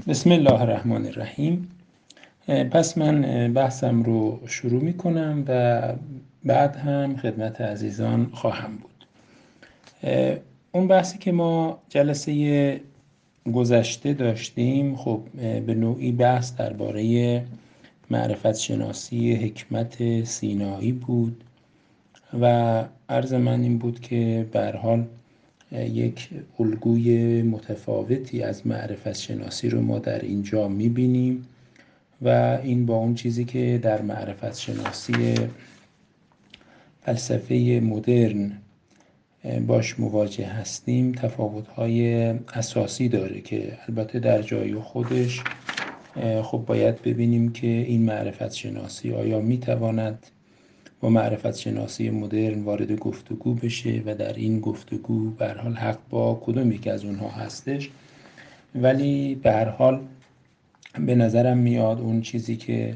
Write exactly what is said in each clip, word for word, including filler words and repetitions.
بسم الله الرحمن الرحیم. پس من بحثم رو شروع می کنم و بعد هم خدمت عزیزان خواهم بود. اون بحثی که ما جلسه گذشته داشتیم خب به نوعی بحث درباره معرفت شناسی حکمت سینایی بود و عرض من این بود که به هر حال یک الگوی متفاوتی از معرفت شناسی رو ما در اینجا می‌بینیم و این با اون چیزی که در معرفت شناسی فلسفه مدرن باش مواجه هستیم تفاوت‌های اساسی داره که البته در جای خودش خب باید ببینیم که این معرفت شناسی آیا میتواند با معرفت شناسی مدرن وارد گفتگو بشه و در این گفتگو به هر حال حق با کدوم یکی از اونها هستش. ولی به هر حال به نظرم میاد اون چیزی که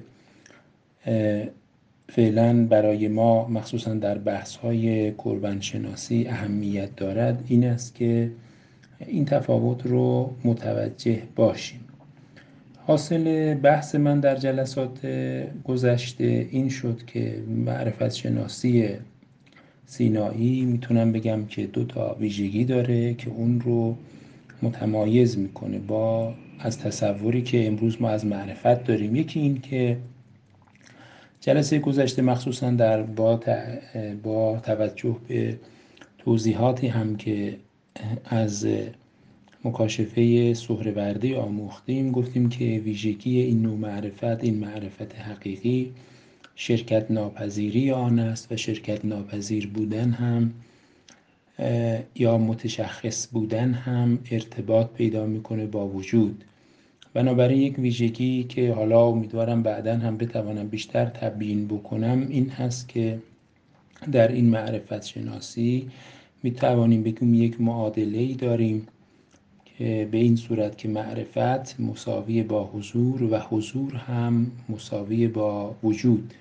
فعلا برای ما مخصوصا در بحث‌های قربان شناسی اهمیت دارد این است که این تفاوت رو متوجه باشیم. حاصل بحث من در جلسات گذشته این شد که معرفت شناسی سینایی میتونم بگم که دو تا ویژگی داره که اون رو متمایز میکنه با از تصوری که امروز ما از معرفت داریم. یکی این که جلسه گذشته مخصوصا در با, با توجه به توضیحاتی هم که از مکاشفه سهروردی آموختیم گفتیم که ویژگی این نوع معرفت این معرفت حقیقی شرکت ناپذیری آن است و شرکت ناپذیر بودن هم یا متشخص بودن هم ارتباط پیدا میکنه با وجود. بنابراین یک ویژگی که حالا امیدوارم بعداً هم بتوانم بیشتر تبیین بکنم این هست که در این معرفت شناسی میتوانیم بگیم یک معادله‌ای داریم که به این صورت که معرفت مساوی با حضور و حضور هم مساوی با وجود.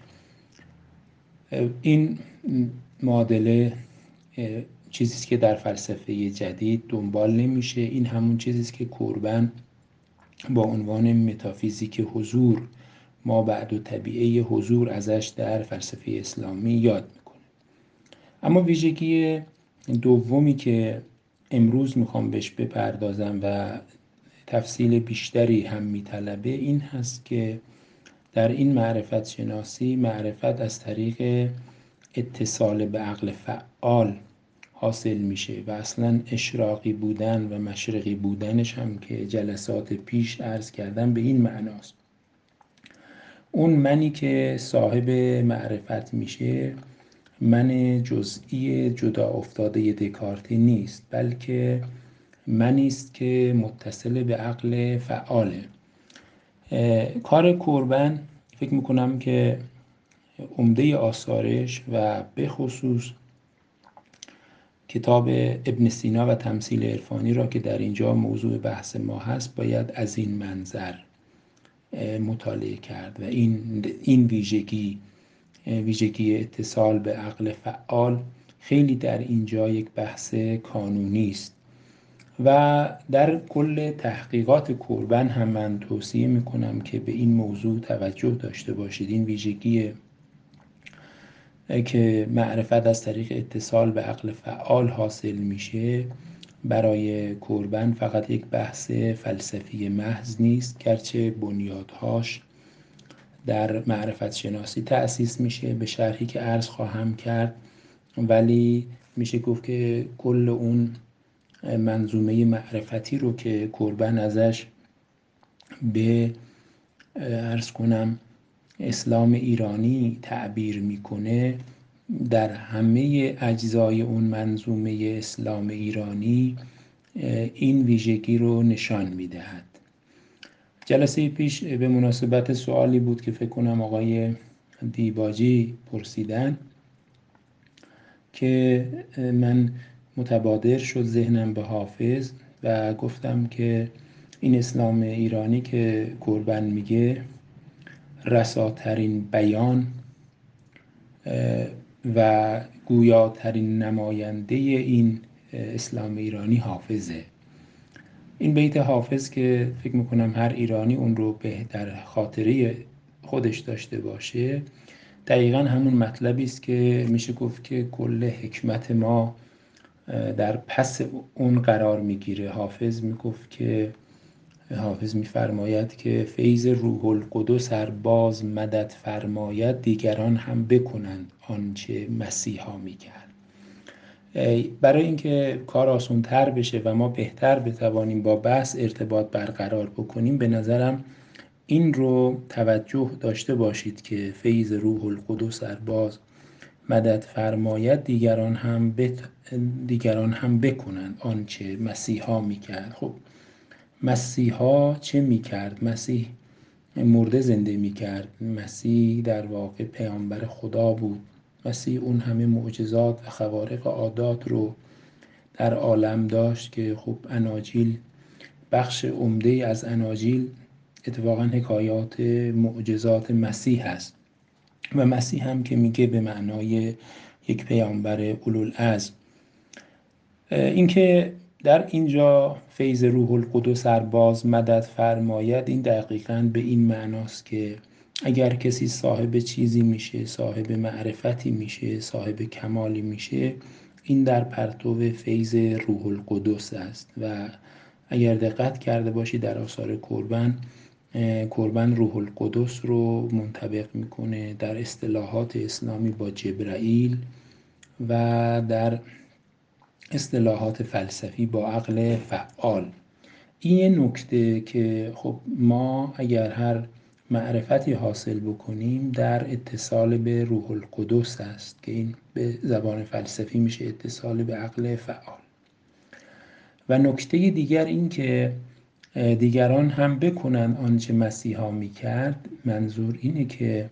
این معادله چیزیست که در فلسفه جدید دنبال نمیشه. این همون چیزیست که کوربن با عنوان متافیزیک حضور ما بعد و طبیعه حضور ازش در فلسفه اسلامی یاد میکنه. اما ویژگی دومی که امروز میخوام بهش بپردازم و تفصیل بیشتری هم میطلبه این هست که در این معرفت شناسی معرفت از طریق اتصال به عقل فعال حاصل میشه و اصلا اشراقی بودن و مشرقی بودنش هم که جلسات پیش عرض کردم به این معناست. اون منی که صاحب معرفت میشه من جزئی جدا افتاده دکارتی نیست، بلکه منی است که متصل به عقل فعاله. کار کوربن فکر میکنم که عمده آثارش و به خصوص کتاب ابن سینا و تمثیل عرفانی را که در اینجا موضوع بحث ما هست باید از این منظر مطالعه کرد و این این ویژگی ویژگی اتصال به عقل فعال خیلی در اینجا یک بحث کانونی است و در کل تحقیقات کوربن هم من توصیه میکنم که به این موضوع توجه داشته باشید. این ویژگی که معرفت از طریق اتصال به عقل فعال حاصل میشه برای کوربن فقط یک بحث فلسفی محض نیست، گرچه بنیادهاش در معرفت شناسی تأسیس میشه به شرحی که عرض خواهم کرد، ولی میشه گفت که کل اون منظومه معرفتی رو که کوربن ازش به عرض کنم اسلام ایرانی تعبیر میکنه در همه اجزای اون منظومه اسلام ایرانی این ویژگی رو نشان میدهد. جلسه پیش به مناسبت سوالی بود که فکر کنم آقای دیباجی پرسیدن که من متبادر شد ذهنم به حافظ و گفتم که این اسلام ایرانی که کوربن میگه رساترین بیان و گویاترین نماینده این اسلام ایرانی حافظه. این بیت حافظ که فکر میکنم هر ایرانی اون رو به در خاطره خودش داشته باشه، دقیقا همون مطلبی است که میشه گفت که کل حکمت ما در پس اون قرار میگیره. حافظ میگفت که حافظ میفرماید که فیض روح القدس ار باز مدد فرماید، دیگران هم بکنند آنچه مسیحا میکرد. برای اینکه کار آسان‌تر بشه و ما بهتر بتوانیم با بحث ارتباط برقرار بکنیم، به نظرم این رو توجه داشته باشید که فیض روح القدس ار باز مدد فرماید، دیگران هم بت... دیگران هم بکنند آنچه مسیحا میکرد. خب مسیحا چه میکرد؟ مسیح مرده زنده میکرد. مسیح در واقع پیامبر خدا بود. مسیح اون همه معجزات و خوارق عادات رو در عالم داشت که خب اناجیل، بخش عمده از اناجیل اتفاقا حکایات معجزات مسیح هست و مسیح هم که میگه به معنای یک پیامبر اولوالعزم. اینکه در اینجا فیض روح القدس ار باز مدد فرماید، این دقیقاً به این معناست که اگر کسی صاحب چیزی میشه، صاحب معرفتی میشه، صاحب کمالی میشه، این در پرتو فیض روح القدس است. و اگر دقت کرده باشی در آثار قربان، قربان روح القدس رو منطبق میکنه در اصطلاحات اسلامی با جبرائیل و در اصطلاحات فلسفی با عقل فعال. این یه نکته که خب ما اگر هر معرفتی حاصل بکنیم در اتصال به روح القدس است که این به زبان فلسفی میشه اتصال به عقل فعال. و نکته دیگر این که دیگران هم بکنن آنچه مسیحا میکرد، منظور اینه که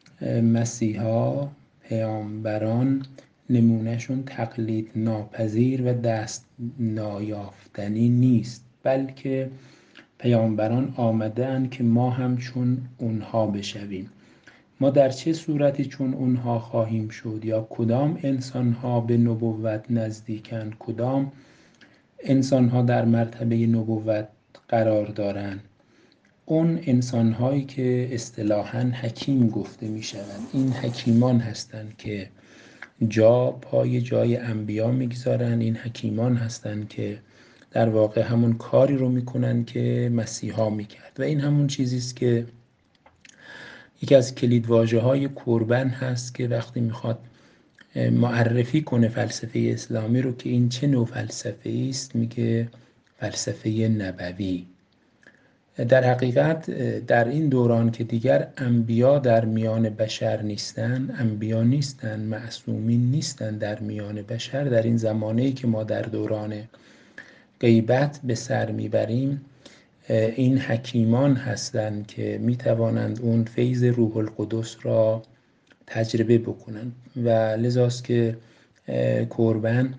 مسیحا، پیامبران، نمونهشون تقلید ناپذیر و دست نایافتنی نیست، بلکه پیامبران آمده اند که ما هم چون اونها بشویم. ما در چه صورتی چون اونها خواهیم شد؟ یا کدام انسانها به نبوت نزدیکند؟ کدام انسانها در مرتبه نبوت قرار دارند؟ اون انسانهایی که اصطلاحاً حکیم گفته می شوند. این حکیمان هستند که جا پای جای انبیا میگذارن. این حکیمان هستند که در واقع همون کاری رو میکنن که مسیحا میکرد. و این همون چیزی است که یکی از کلیدواژه های قربان هست که وقتی میخواد معرفی کنه فلسفه اسلامی رو که این چه نوع فلسفه است، میگه فلسفه نبوی. در حقیقت در این دوران که دیگر انبیا در میان بشر نیستن، انبیا نیستن، معصومین نیستن در میان بشر، در این زمانه‌ای که ما در دوران غیبت به سر میبریم، این حکیمان هستند که میتوانند اون فیض روح القدس را تجربه بکنند. و لذاست که قربان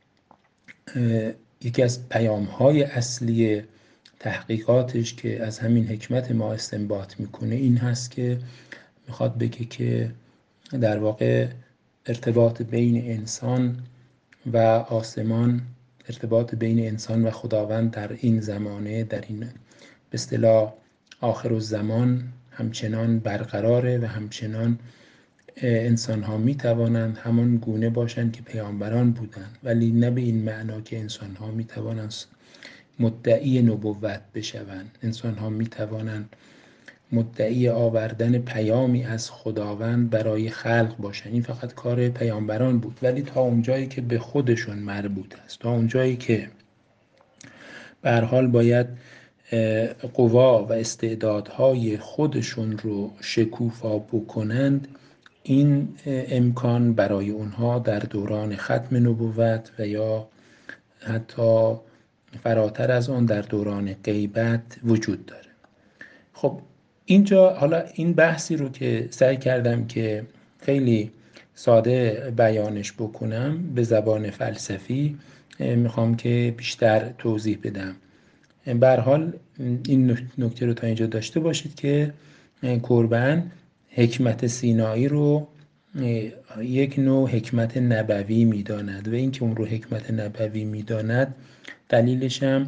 یکی از پیام‌های اصلی تحقیقاتش که از همین حکمت ما استنباط میکنه این هست که میخواد بگه که در واقع ارتباط بین انسان و آسمان، ارتباط بین انسان و خداوند در این زمانه، در این به اصطلاح آخرالزمان همچنان برقراره و همچنان انسان ها می توانند همان گونه باشند که پیامبران بودند، ولی نه به این معنا که انسان ها می توانند مدعی نبوت بشوند. انسان ها می توانند مدعی آوردن پیامی از خداوند برای خلق باشند. این فقط کار پیامبران بود، ولی تا اونجایی که به خودشون مربوط است، تا اونجایی که به هر حال باید قوا و استعدادهای خودشون رو شکوفا بکنند، این امکان برای اونها در دوران ختم نبوت و یا حتی فراتر از آن در دوران غیبت وجود داره. خب اینجا حالا این بحثی رو که سعی کردم که خیلی ساده بیانش بکنم به زبان فلسفی، میخوام که بیشتر توضیح بدم. به هر حال این نکته رو تا اینجا داشته باشید که قربان حکمت سینایی رو یک نوع حکمت نبوی میداند و اینکه اون رو حکمت نبوی میداند دلیلش هم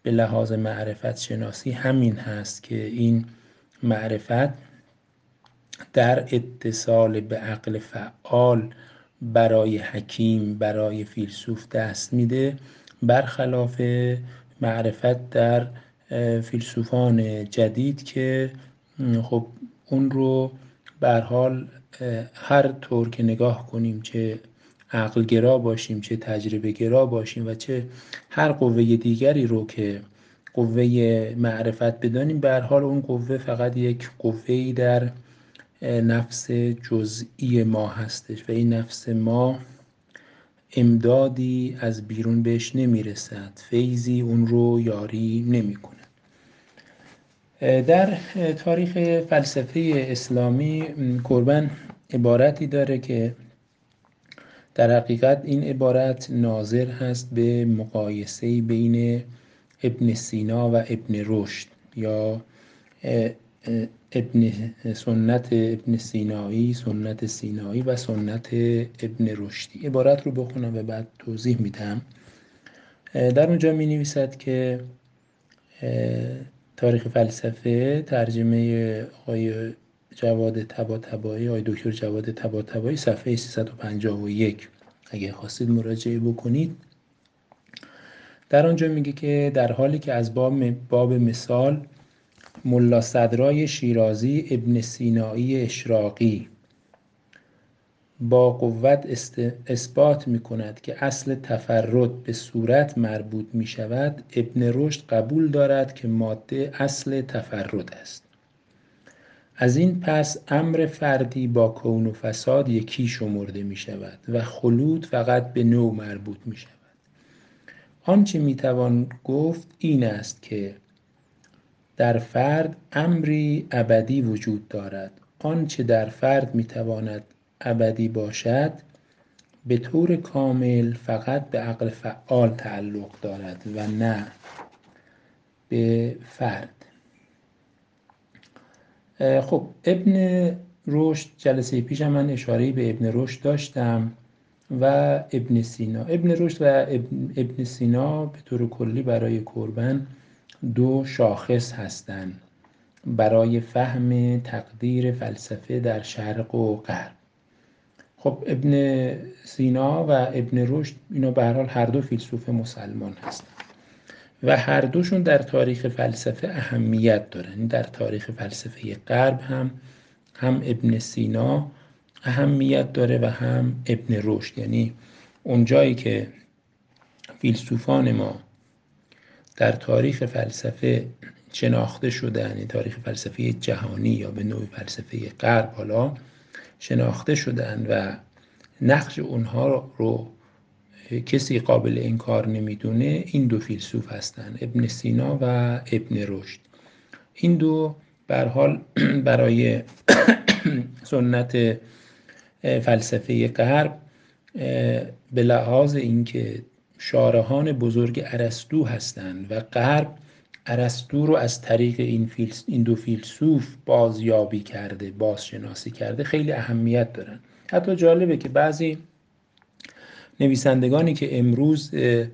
به لحاظ معرفت شناسی همین هست که این معرفت در اتصال به عقل فعال برای حکیم، برای فیلسوف دست میده، برخلاف معرفت در فیلسوفان جدید که خب اون رو به هر حال هر طور که نگاه کنیم، چه عقل گرا باشیم، چه تجربه گرا باشیم و چه هر قوه دیگری رو که قوه معرفت بدانیم، به هر حال اون قوه فقط یک قوه‌ای در نفس جزئی ما هستش و این نفس ما امدادی از بیرون بهش نمیرسد، فیضی اون رو یاری نمیکنه. در تاریخ فلسفه اسلامی کوربن عبارتی داره که در حقیقت این عبارت ناظر هست به مقایسه بین ابن سینا و ابن رشد یا ابن سنت ابن سینایی، سنت سینایی و سنت ابن رشدی. عبارت رو بخونم و بعد توضیح میدم. در اونجا می نویسد که تاریخ فلسفه، ترجمه آقای جواد طباطبایی، آقای دکتر جواد طباطبایی، صفحه سیصد و پنجاه و یک اگه خواستید مراجعه بکنید. در آنجا میگه که در حالی که از باب, باب مثال ملا صدرای شیرازی، ابن سینایی اشراقی با قوت اثبات می کند که اصل تفرد به صورت مربوط می شود، ابن رشد قبول دارد که ماده اصل تفرد است. از این پس امر فردی با کون و فساد یکی شمرده می شود و خلود فقط به نوع مربوط می شود. آنچه می توان گفت این است که در فرد امری ابدی وجود دارد. آنچه در فرد می تواند ابدی باشد به طور کامل فقط به عقل فعال تعلق دارد و نه به فرد. خب ابن رشد، جلسه پیش هم من اشاره‌ای به ابن رشد داشتم و ابن سینا. ابن رشد و ابن, ابن سینا به طور کلی برای کوربن دو شاخص هستند برای فهم تقدیر فلسفه در شرق و غرب. خب ابن سینا و ابن رشد اینا به هر حال هر دو فیلسوف مسلمان هستند و هر دوشون در تاریخ فلسفه اهمیت دارن. در تاریخ فلسفه غرب هم هم ابن سینا اهمیت داره و هم ابن رشد. یعنی اونجایی که فیلسوفان ما در تاریخ فلسفه شناخته شدن، یعنی تاریخ فلسفه جهانی یا به نوع فلسفه غرب حالا شناخته شدن و نقش اونها رو کسی قابل انکار نمیدونه، این دو فیلسوف هستن، ابن سینا و ابن رشد. این دو به هر حال برای سنت فلسفه غرب به لحاظ اینکه شارحان بزرگ ارسطو هستند و غرب ارسطو رو از طریق این, فیلس، این دو فیلسوف بازیابی کرده، بازشناسی کرده، خیلی اهمیت دارن. حتی جالبه که بعضی نویسندگانی که امروز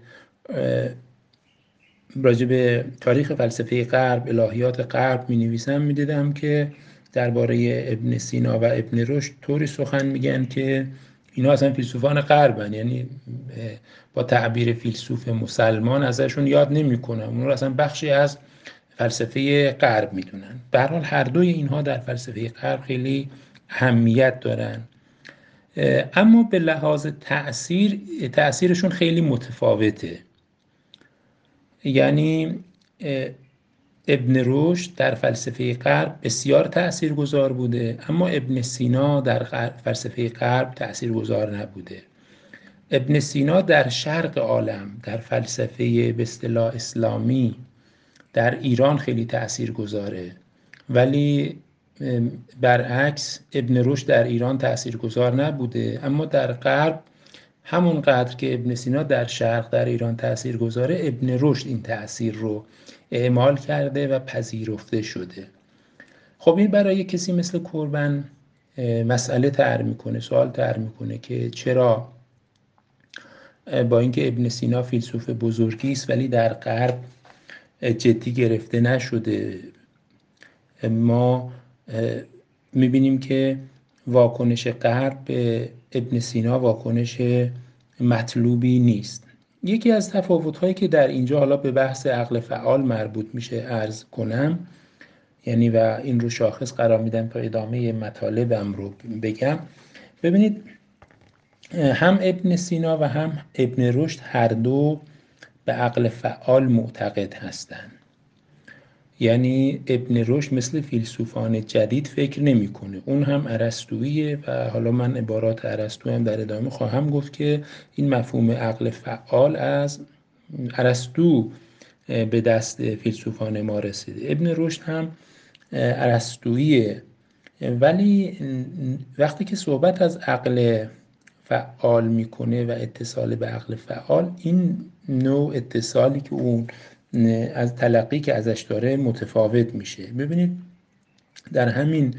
راجع به تاریخ فلسفه غرب، الهیات غرب می نویسن، می دیدم که درباره ابن سینا و ابن رشد طوری سخن میگن که اینا اصلا فیلسوفان غربن، یعنی با تعبیر فیلسوف مسلمان ازشون یاد نمیکنن، اون رو اصلا بخشی از فلسفه غرب میدونن. به هر حال هر دوی اینها در فلسفه غرب خیلی اهمیت دارن، اما به لحاظ تأثیر تأثیرشون خیلی متفاوته. یعنی ابن رشد در فلسفه غرب بسیار تاثیرگذار بوده، اما ابن سینا در فلسفه غرب تاثیرگذار نبوده. ابن سینا در شرق عالم، در فلسفه به اصطلاح اسلامی در ایران خیلی تاثیرگذاره، ولی برعکس ابن رشد در ایران تاثیرگذار نبوده، اما در غرب همون قدر که ابن سینا در شرق در ایران تأثیر گذاره، ابن رشد این تأثیر رو اعمال کرده و پذیرفته شده. خب این برای کسی مثل کوربن مسئله طرح میکنه، سوال طرح میکنه که چرا با اینکه ابن سینا فیلسوف بزرگی است ولی در غرب جدی گرفته نشده. ما میبینیم که واکنش غرب به ابن سینا واکنش مطلوبی نیست. یکی از تفاوت‌هایی که در اینجا حالا به بحث عقل فعال مربوط میشه عرض کنم، یعنی و این رو شاخص قرار میدم تا ادامه مطالبم رو بگم. ببینید هم ابن سینا و هم ابن رشد هر دو به عقل فعال معتقد هستند. یعنی ابن رشد مثل فیلسوفان جدید فکر نمیکنه، اون هم ارسطوییه و حالا من عبارات ارسطو هم در ادامه خواهم گفت که این مفهوم عقل فعال از ارسطو به دست فیلسوفان ما رسیده. ابن رشد هم ارسطوییه، ولی وقتی که صحبت از عقل فعال میکنه و اتصال به عقل فعال، این نوع اتصالی که اون از تلقی که ازش داره متفاوت میشه. ببینید در همین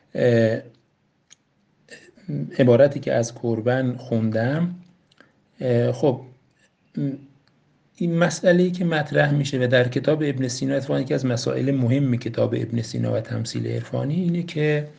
عبارتی که از کوربن خوندم، خب این مسئله‌ای که مطرح میشه و در کتاب ابن سینا اتفاقاً یکی از مسائل مهم کتاب ابن سینا و تمثیل عرفانی اینه که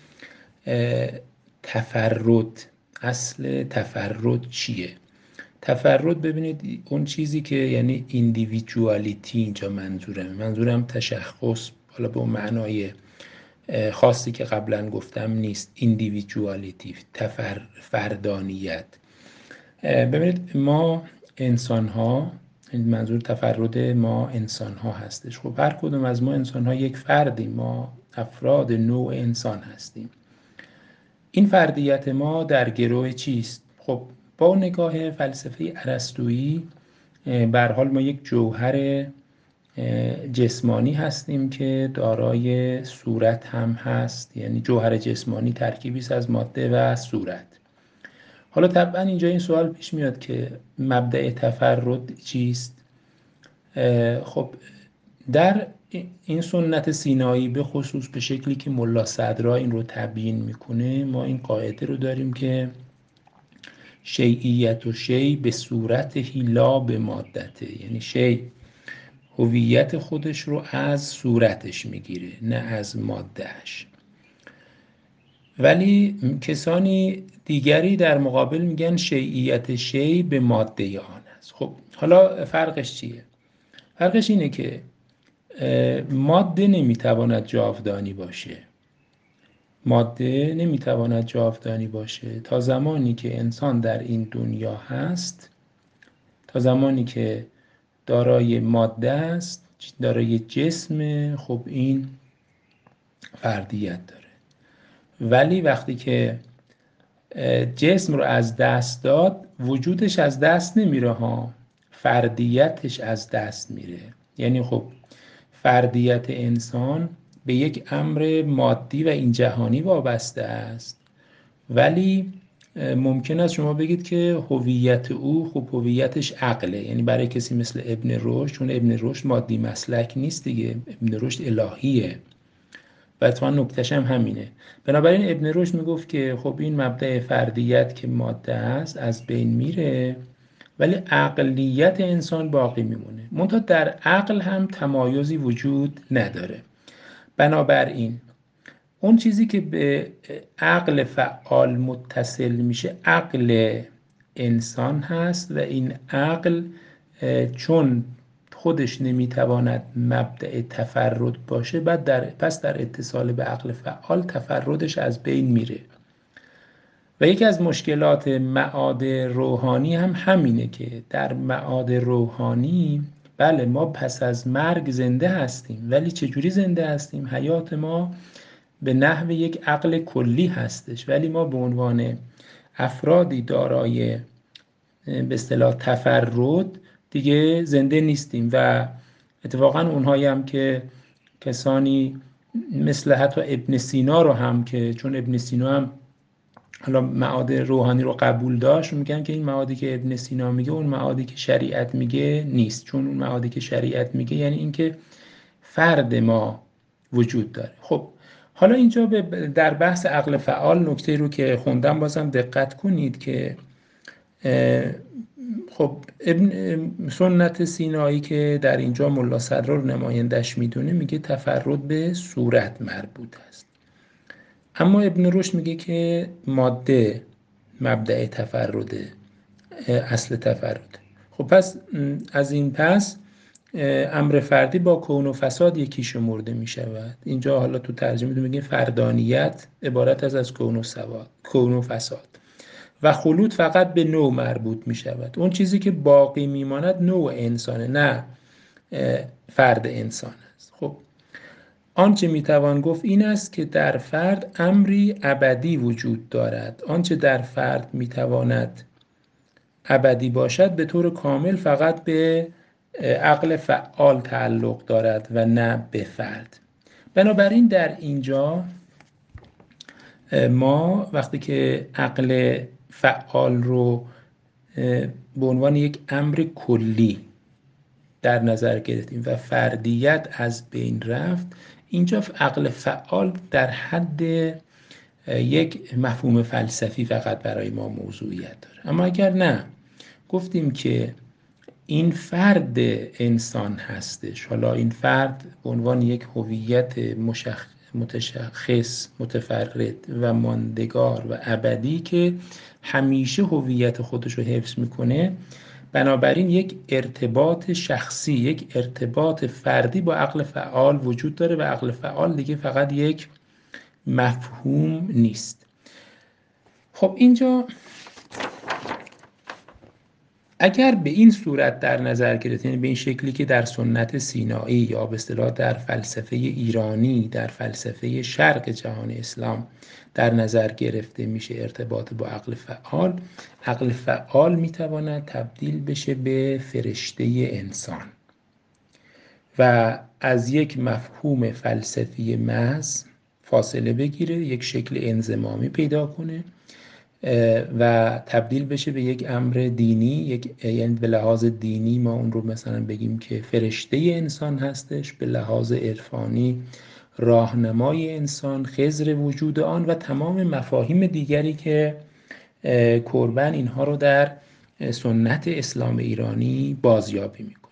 تفرد، اصل تفرد چیه؟ تفرد ببینید اون چیزی که یعنی ایندیویدوالیتی اینجا منظورم منظورم تشخص، حالا به اون معنای خاصی که قبلا گفتم نیست. ایندیویدوالیتی، تفر فردانیت. ببینید ما انسان ها، منظور تفرد ما انسان ها هستش. خب هر کدوم از ما انسان ها یک فردیم، ما افراد نوع انسان هستیم. این فردیت ما در گروه چیست؟ خب با نگاه فلسفه ارسطویی به هر حال ما یک جوهر جسمانی هستیم که دارای صورت هم هست، یعنی جوهر جسمانی ترکیبی است از ماده و صورت. حالا طبعا اینجا این سوال پیش میاد که مبدأ تفرد چیست؟ خب در این سنت سینایی به خصوص به شکلی که ملا صدرا این رو تبیین میکنه، ما این قاعده رو داریم که شیعیت و شی به صورتهی لا به مادته، یعنی شی هویت خودش رو از صورتش میگیره نه از مادهش. ولی کسانی دیگری در مقابل میگن شیعیت شی به ماده آن است. خب حالا فرقش چیه؟ فرقش اینه که ماده نمیتواند جاودانی باشه. ماده نمیتواند جاودانی باشه تا زمانی که انسان در این دنیا هست، تا زمانی که دارای ماده است، دارای جسم، خب این فردیت داره. ولی وقتی که جسم رو از دست داد، وجودش از دست نمیره ها، فردیتش از دست میره. یعنی خب فردیت انسان به یک امر مادی و این جهانی وابسته است، ولی ممکن است شما بگید که هویت او خب هویتش عقله. یعنی برای کسی مثل ابن رشد، چون ابن رشد مادی مسلک نیست دیگه، ابن رشد الهیه و اتفاقا نکتهش هم همینه. بنابراین ابن رشد میگفت که خب این مبدأ فردیت که ماده است از بین میره، ولی عقلیت انسان باقی میمونه. منتها در عقل هم تمایزی وجود نداره. بنابراین اون چیزی که به عقل فعال متصل میشه عقل انسان هست و این عقل چون خودش نمیتواند مبدأ تفرد باشه، بعد در پس در اتصال به عقل فعال تفردش از بین میره. و یکی از مشکلات معاد روحانی هم همینه که در معاد روحانی بله ما پس از مرگ زنده هستیم، ولی چجوری زنده هستیم؟ حیات ما به نحو یک عقل کلی هستش، ولی ما به عنوان افرادی دارای به اصطلاح تفرد دیگه زنده نیستیم. و اتفاقا اونهایی هم که کسانی مثل حتی ابن سینا رو هم که چون ابن سینا هم حالا معاد روحانی رو قبول داشت، میگن که این معادی که ابن سینا میگه اون معادی که شریعت میگه نیست، چون اون معادی که شریعت میگه یعنی اینکه فرد ما وجود داره. خب حالا اینجا در بحث عقل فعال نکته رو که خوندم بازم دقت کنید که خب ابن سنت سینایی که در اینجا ملا سرار نمایندش میدونه میگه تفرد به صورت مربوط است، اما ابن رشد میگه که ماده مبدأ تفرده، اصل تفرده. خب پس از این پس امر فردی با کون و فساد یکی شمرده می شود. اینجا حالا تو ترجمه میگه فردانیت عبارت از از کون و سواد، کون و فساد، و خلود فقط به نوع مربوط می شود. اون چیزی که باقی می ماند نوع انسانه، نه فرد انسان است. خب آنچه می توان گفت این است که در فرد امری ابدی وجود دارد. آنچه در فرد می تواند ابدی باشد به طور کامل فقط به عقل فعال تعلق دارد و نه به فرد. بنابراین در اینجا ما وقتی که عقل فعال رو به عنوان یک امر کلی در نظر گرفتیم و فردیت از بین رفت، اینجا عقل فعال در حد یک مفهوم فلسفی فقط برای ما موضوعیت داره. اما اگر نه گفتیم که این فرد انسان هستش، حالا این فرد به عنوان یک هویت مشخص متشخص متفرد و ماندگار و ابدی که همیشه هویت خودش رو حفظ میکنه، بنابراین یک ارتباط شخصی، یک ارتباط فردی با عقل فعال وجود داره و عقل فعال دیگه فقط یک مفهوم نیست. خب اینجا اگر به این صورت در نظر گرفت، یعنی به این شکلی که در سنت سینایی یا به اصطلاح در فلسفه ایرانی، در فلسفه شرق جهان اسلام در نظر گرفته میشه ارتباط با عقل فعال، عقل فعال میتواند تبدیل بشه به فرشته انسان و از یک مفهوم فلسفی محض فاصله بگیره، یک شکل انضمامی پیدا کنه و تبدیل بشه به یک امر دینی، یک یعنی به لحاظ دینی ما اون رو مثلا بگیم که فرشته انسان هستش، به لحاظ عرفانی راهنمای انسان، خضر وجود آن و تمام مفاهیم دیگری که کوربن اینها رو در سنت اسلام ایرانی بازیابی میکنه.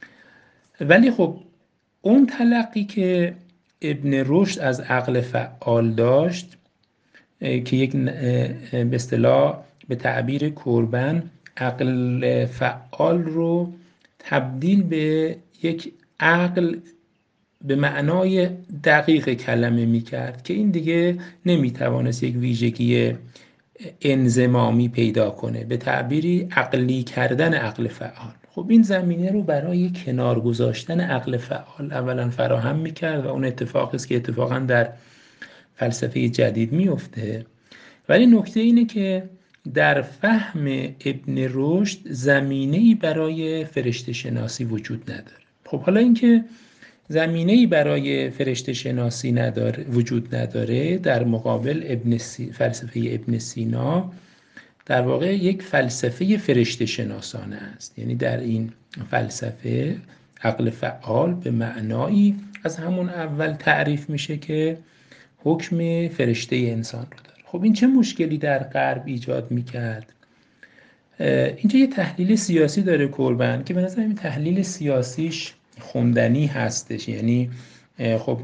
ولی خب اون تلقی که ابن رشد از عقل فعال داشت که یک به اصطلاح به تعبیر کوربن عقل فعال رو تبدیل به یک عقل به معنای دقیق کلمه میکرد که این دیگه نمیتوانست یک ویژگی انضمامی پیدا کنه، به تعبیری عقلی کردن عقل فعال. خب این زمینه رو برای کنار گذاشتن عقل فعال اولا فراهم میکرد و اون اتفاقی است که اتفاقا در فلسفه جدید میفته. ولی نکته اینه که در فهم ابن رشد زمینه‌ای برای فرشته شناسی وجود نداره. خب حالا اینکه زمینه‌ای برای فرشته شناسی نداره، وجود نداره، در مقابل ابن سی، فلسفه ابن سینا در واقع یک فلسفه فرشته شناسانه است. یعنی در این فلسفه عقل فعال به معنایی از همون اول تعریف میشه که حکم فرشته انسان رو داره. خب این چه مشکلی در غرب ایجاد میکرد؟ اینجا یه تحلیل سیاسی داره کوربن که به نظر این تحلیل سیاسیش خوندنی هستش، یعنی خب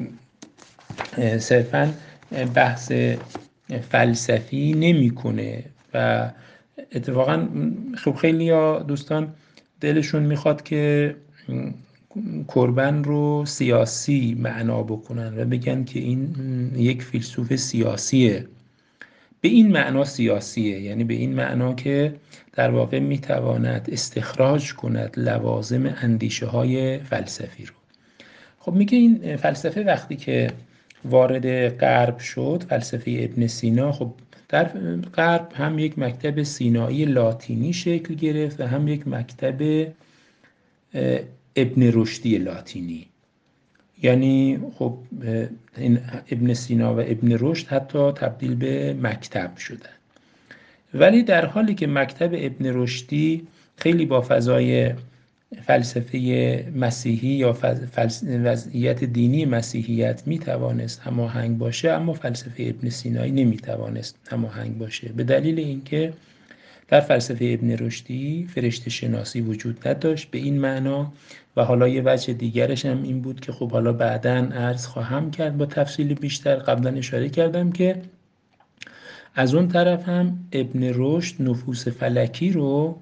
صرفاً بحث فلسفی نمیکنه و اتفاقاً خب خیلی ها دوستان دلشون میخواد که کوربن رو سیاسی معنا بکنن و بگن که این یک فیلسوف سیاسیه. به این معنا سیاسیه، یعنی به این معنا که در واقع میتواند استخراج کند لوازم اندیشه های فلسفی رو. خب میگه این فلسفه وقتی که وارد غرب شد، فلسفه ابن سینا، خب در غرب هم یک مکتب سینایی لاتینی شکل گرفت و هم یک مکتب ابن رشدی لاتینی. یعنی خب این ابن سینا و ابن رشد حتی تبدیل به مکتب شدن. ولی در حالی که مکتب ابن رشدی خیلی با فضای فلسفه مسیحی یا فلس... وضعیت دینی مسیحیت میتوانست هماهنگ باشه، اما فلسفه ابن سینایی نمیتوانست هماهنگ باشه، به دلیل اینکه در فلسفه ابن رشدی فرشته شناسی وجود نداشت به این معنا و حالا یه وجه دیگرش هم این بود که خب حالا بعداً عرض خواهم کرد با تفصیل بیشتر. قبلا اشاره کردم که از اون طرف هم ابن رشد نفوس فلکی رو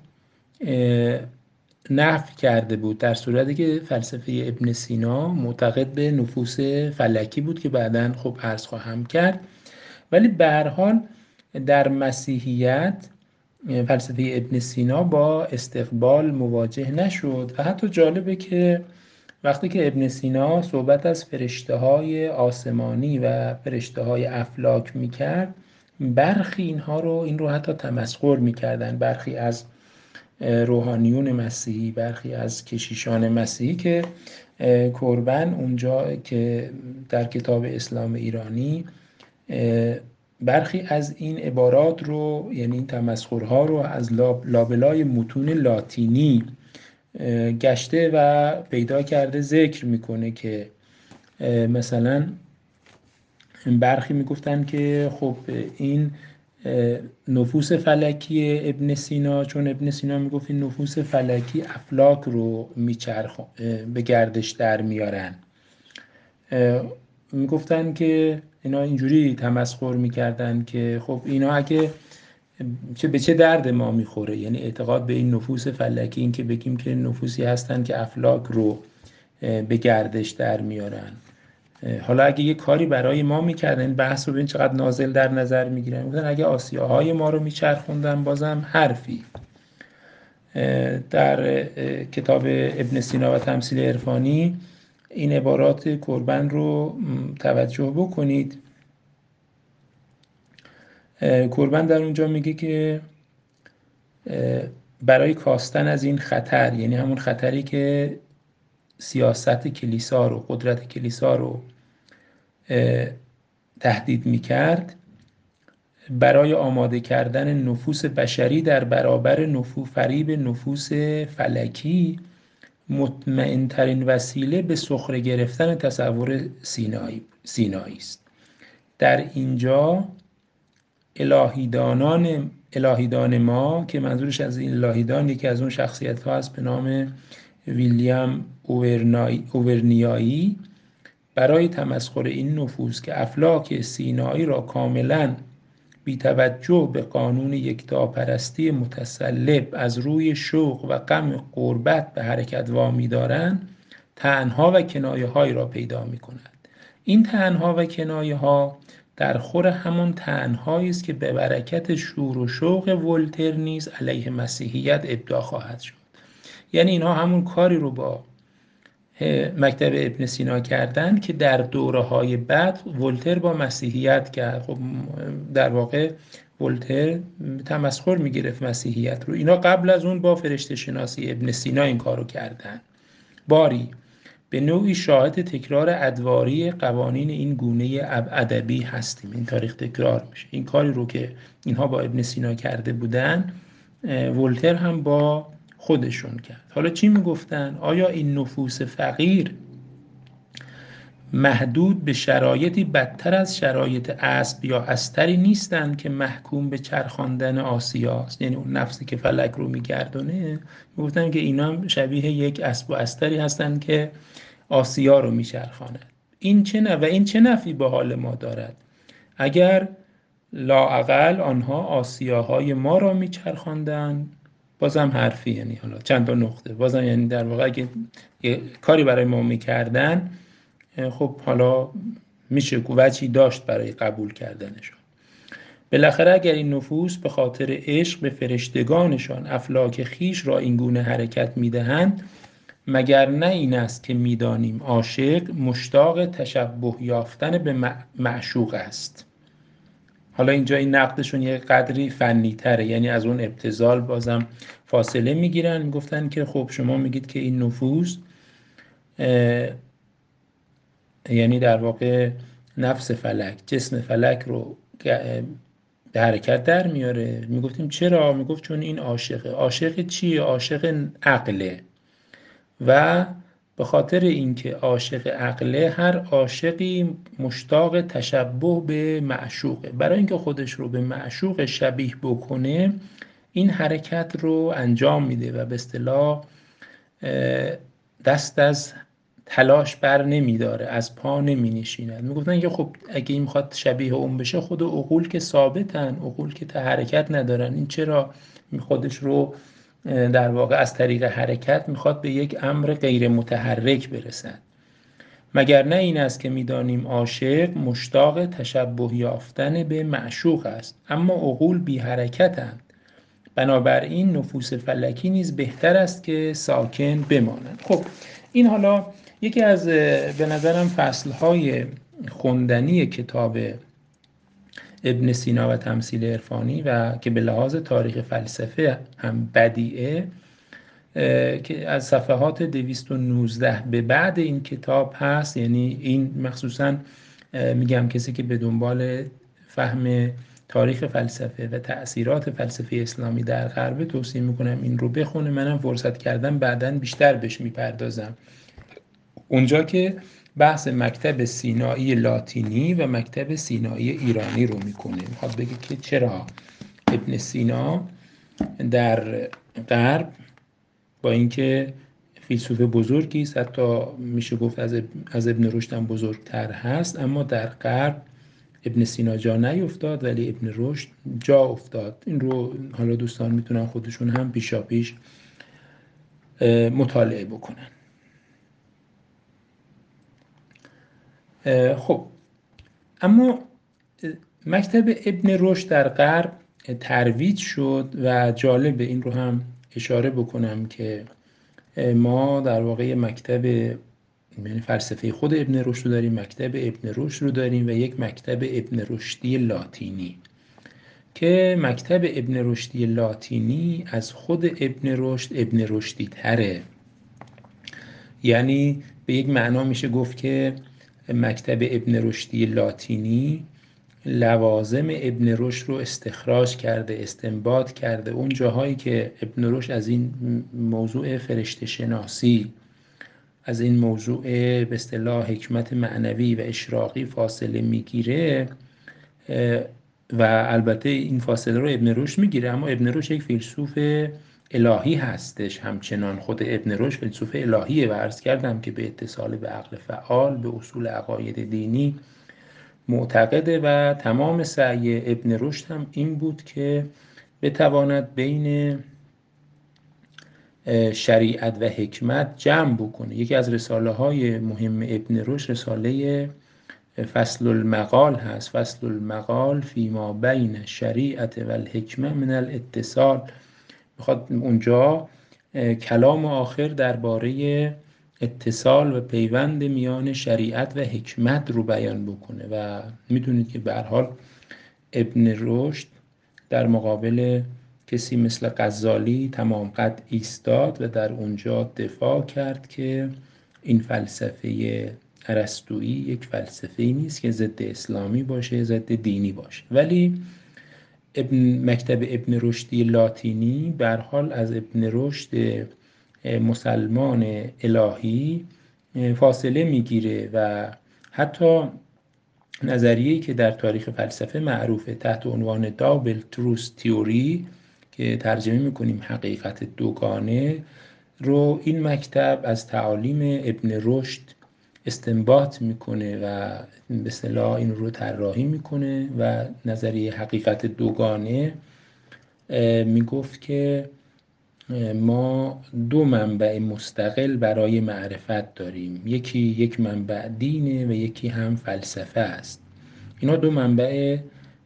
نفی کرده بود، در صورتی که فلسفه ابن سینا معتقد به نفوس فلکی بود که بعداً خب عرض خواهم کرد. ولی به هر حال در مسیحیت فلسفه ابن سینا با استقبال مواجه نشد و حتی جالبه که وقتی که ابن سینا صحبت از فرشته های آسمانی و فرشته های افلاک میکرد، برخی اینها رو این رو حتی تمسخر میکردن، برخی از روحانیون مسیحی، برخی از کشیشان مسیحی که کربن اونجا که در کتاب اسلام ایرانی برخی از این عبارات رو، یعنی این تمسخرها رو از لابلای متون لاتینی گشته و پیدا کرده ذکر میکنه که مثلا برخی میگفتن که خب این نفوس فلکی ابن سینا، چون ابن سینا میگفت این نفوس فلکی افلاک رو میچرخ به گردش در میارن، میگفتن که اینا اینجوری تمسخر میکردن که خب اینا اگه چه به چه درد ما میخوره، یعنی اعتقاد به این نفوس فلکی، این که بگیم که نفوسی هستن که افلاک رو به گردش در میارن. حالا اگه یه کاری برای ما میکردن، این بحث رو ببین چقدر نازل در نظر میگیرن، میگن اگه آسیاهای ما رو میچرخوندن بازم حرفی. در کتاب ابن سینا و تمثیل عرفانی این عبارات کربن رو توجه بکنید. کربن در اونجا میگه که برای کاستن از این خطر، یعنی همون خطری که سیاست کلیسا رو، قدرت کلیسا رو تهدید میکرد، برای آماده کردن نفوس بشری در برابر نفوس فریب نفوس فلکی، مطمئن ترین وسیله به سخره گرفتن تصور سینایی سینایی است. در اینجا الهیدانان الهیدان ما، که منظورش از این الهیدان یکی از اون شخصیت ها هست به نام ویلیام اوورنیایی، برای تمسخر این نفوس که افلاک سینایی را کاملا بی توجه به قانون یکتاپرستی متسلب از روی شوق و غم قربت به حرکت وامی دارند، طعن‌ها و کنایه‌هایی را پیدا می‌کند. این طعن‌ها و کنایه‌ها در خور همون طعن‌هایی است که به برکت شور و شوق ولتر نیز علیه مسیحیت ابداع خواهد شد. یعنی اینها همون کاری رو با مکتب ابن سینا کردن که در دوره‌های بعد ولتر با مسیحیت کرد. خب در واقع ولتر تمسخر می‌گرفت مسیحیت رو. اینا قبل از اون با فرشته شناسی ابن سینا این کارو کردن. باری به نوعی شاهد تکرار ادواری قوانین این گونه ادبی هستیم. این تاریخ تکرار میشه. این کاری رو که اینها با ابن سینا کرده بودن، ولتر هم با خودشون کرد. حالا چی میگفتن؟ آیا این نفوس فقیر محدود به شرایطی بدتر از شرایط اسب یا استری نیستند که محکوم به چرخاندن آسیاست؟ یعنی اون نفسی که فلک رو میگردونه، میگفتن که اینا شبیه یک اسب و استری هستند که آسیا رو میچرخاند. این چه نه و این چه نفی به حال ما دارد؟ اگر لااقل آنها آسیاهای ما را میچرخاندن، بازم حرفی، یعنی حالا چند تا نقطه بازم، یعنی در واقع اگه یه کاری برای ما میکردن، خب حالا میشه وجهی داشت برای قبول کردنشون. بالاخره اگر این نفوس به خاطر عشق به فرشتگانشان افلاک خیش را این گونه حرکت میدهند، مگر نه این است که میدانیم عاشق مشتاق تشبه یافتن به معشوق است. حالا اینجا این نقدشون یه قدری فنی تره، یعنی از اون ابتذال بازم فاصله میگیرن. میگفتن که خب شما میگید که این نفوس یعنی در واقع نفس فلک، جسم فلک رو به حرکت در میاره. میگفتیم چرا؟ میگفت چون این عاشقه. عاشق چیه؟ عاشق عقله. و به خاطر اینکه عاشق عقله، هر عاشقی مشتاق تشبه به معشوقه. برای اینکه خودش رو به معشوق شبیه بکنه، این حرکت رو انجام میده و به اصطلاح دست از تلاش بر نمیداره، از پا نمی نشیند. میگفتن که خب اگه این میخواد شبیه اون بشه، خود عقول که ثابتن، عقول که حرکت ندارن، این چرا خودش رو در واقع از طریق حرکت میخواد به یک امر غیر متحرک برسد؟ مگر نه این است که میدانیم عاشق مشتاق تشبه یافتن به معشوق است، اما عقول بی حرکتند. بنابراین نفوس فلکی نیز بهتر است که ساکن بمانند. خب این حالا یکی از به نظرم فصلهای خوندنی کتاب ابن سینا و تمثیل عرفانی و که به لحاظ تاریخ فلسفه هم بدیعه، که از صفحات دویست و نوزده به بعد این کتاب هست. یعنی این مخصوصا میگم کسی که به دنبال فهم تاریخ فلسفه و تأثیرات فلسفه اسلامی در غرب، توصیه میکنم این رو بخونه. منم فرصت کردم بعداً بیشتر بهش میپردازم. اونجا که بحث مکتب سینایی لاتینی و مکتب سینایی ایرانی رو میکنه، میخواد بگه که چرا ابن سینا در غرب با اینکه فیلسوف بزرگی است، حتی میشه گفت از از ابن رشد هم بزرگتر هست، اما در غرب ابن سینا جا نیفتاد ولی ابن رشد جا افتاد. این رو حالا دوستان میتونن خودشون هم پیشا پیش مطالعه بکنن. خب اما مکتب ابن رشد در غرب ترویج شد و جالب این رو هم اشاره بکنم که ما در واقع مکتب، یعنی فلسفه خود ابن رشد رو داریم، مکتب ابن رشد رو داریم و یک مکتب ابن رشدی لاتینی، که مکتب ابن رشدی لاتینی از خود ابن رشد ابن رشدی تره. یعنی به یک معنا میشه گفت که مکتب ابن رشدی لاتینی لوازم ابن رشد رو استخراج کرده، استنباط کرده. اون جاهایی که ابن رشد از این موضوع فرشته شناسی، از این موضوع به اصطلاح حکمت معنوی و اشراقی فاصله میگیره، و البته این فاصله رو ابن رشد میگیره، اما ابن رشد یک فیلسوف الهی هستش، همچنان خود ابن رشد فیلسوف الهیه و عرض کردم که به اتصال به عقل فعال، به اصول عقاید دینی معتقده و تمام سعی ابن رشد هم این بود که بتواند بین شریعت و حکمت جمع بکنه. یکی از رساله های مهم ابن رشد رساله فصل المقال هست، فصل المقال فیما بین شریعت و الحکمه من الاتصال. میخواد اونجا کلام آخر درباره اتصال و پیوند میان شریعت و حکمت رو بیان بکنه و میدونید که به هر حال ابن رشد در مقابل کسی مثل غزالی تمام قد ایستاد و در اونجا دفاع کرد که این فلسفه ارسطویی یک فلسفه‌ای نیست که ضد اسلامی باشه، ضد دینی باشه. ولی ابن مکتب ابن رشدی لاتینی به هر حال از ابن رشد مسلمان الهی فاصله میگیره و حتی نظریه‌ای که در تاریخ فلسفه معروفه تحت عنوان دابل تروث تئوری که ترجمه میکنیم حقیقت دوگانه رو، این مکتب از تعالیم ابن رشد استنباط میکنه و به اصطلاح این رو طراحی میکنه. و نظریه حقیقت دوگانه میگفت که ما دو منبع مستقل برای معرفت داریم، یکی یک منبع دینه و یکی هم فلسفه است. اینا دو منبع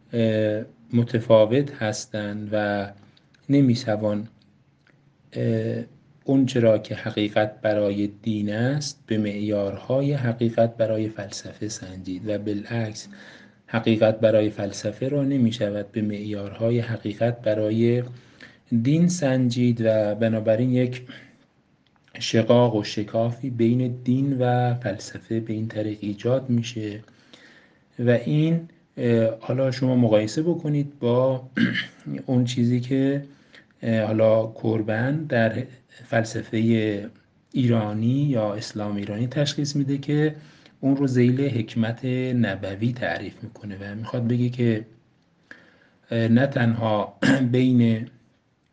متفاوت هستند و نمیتوان اون چرا که حقیقت برای دین است به معیارهای حقیقت برای فلسفه سنجید و بالعکس حقیقت برای فلسفه را نمی شود به معیارهای حقیقت برای دین سنجید و بنابراین یک شقاق و شکافی بین دین و فلسفه به این طریق ایجاد میشه. و این حالا شما مقایسه بکنید با اون چیزی که حالا کوربن در فلسفه ایرانی یا اسلام ایرانی تشخیص میده که اون رو ذیل حکمت نبوی تعریف میکنه و میخواد بگه که نه تنها بین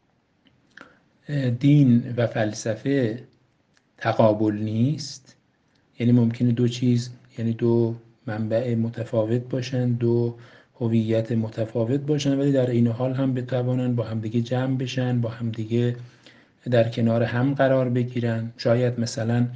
دین و فلسفه تقابل نیست، یعنی ممکنه دو چیز، یعنی دو منبع متفاوت باشن، دو هویت متفاوت باشن، ولی در این حال هم بتوانن با همدیگه جمع بشن، با همدیگه در کنار هم قرار بگیرن. شاید مثلا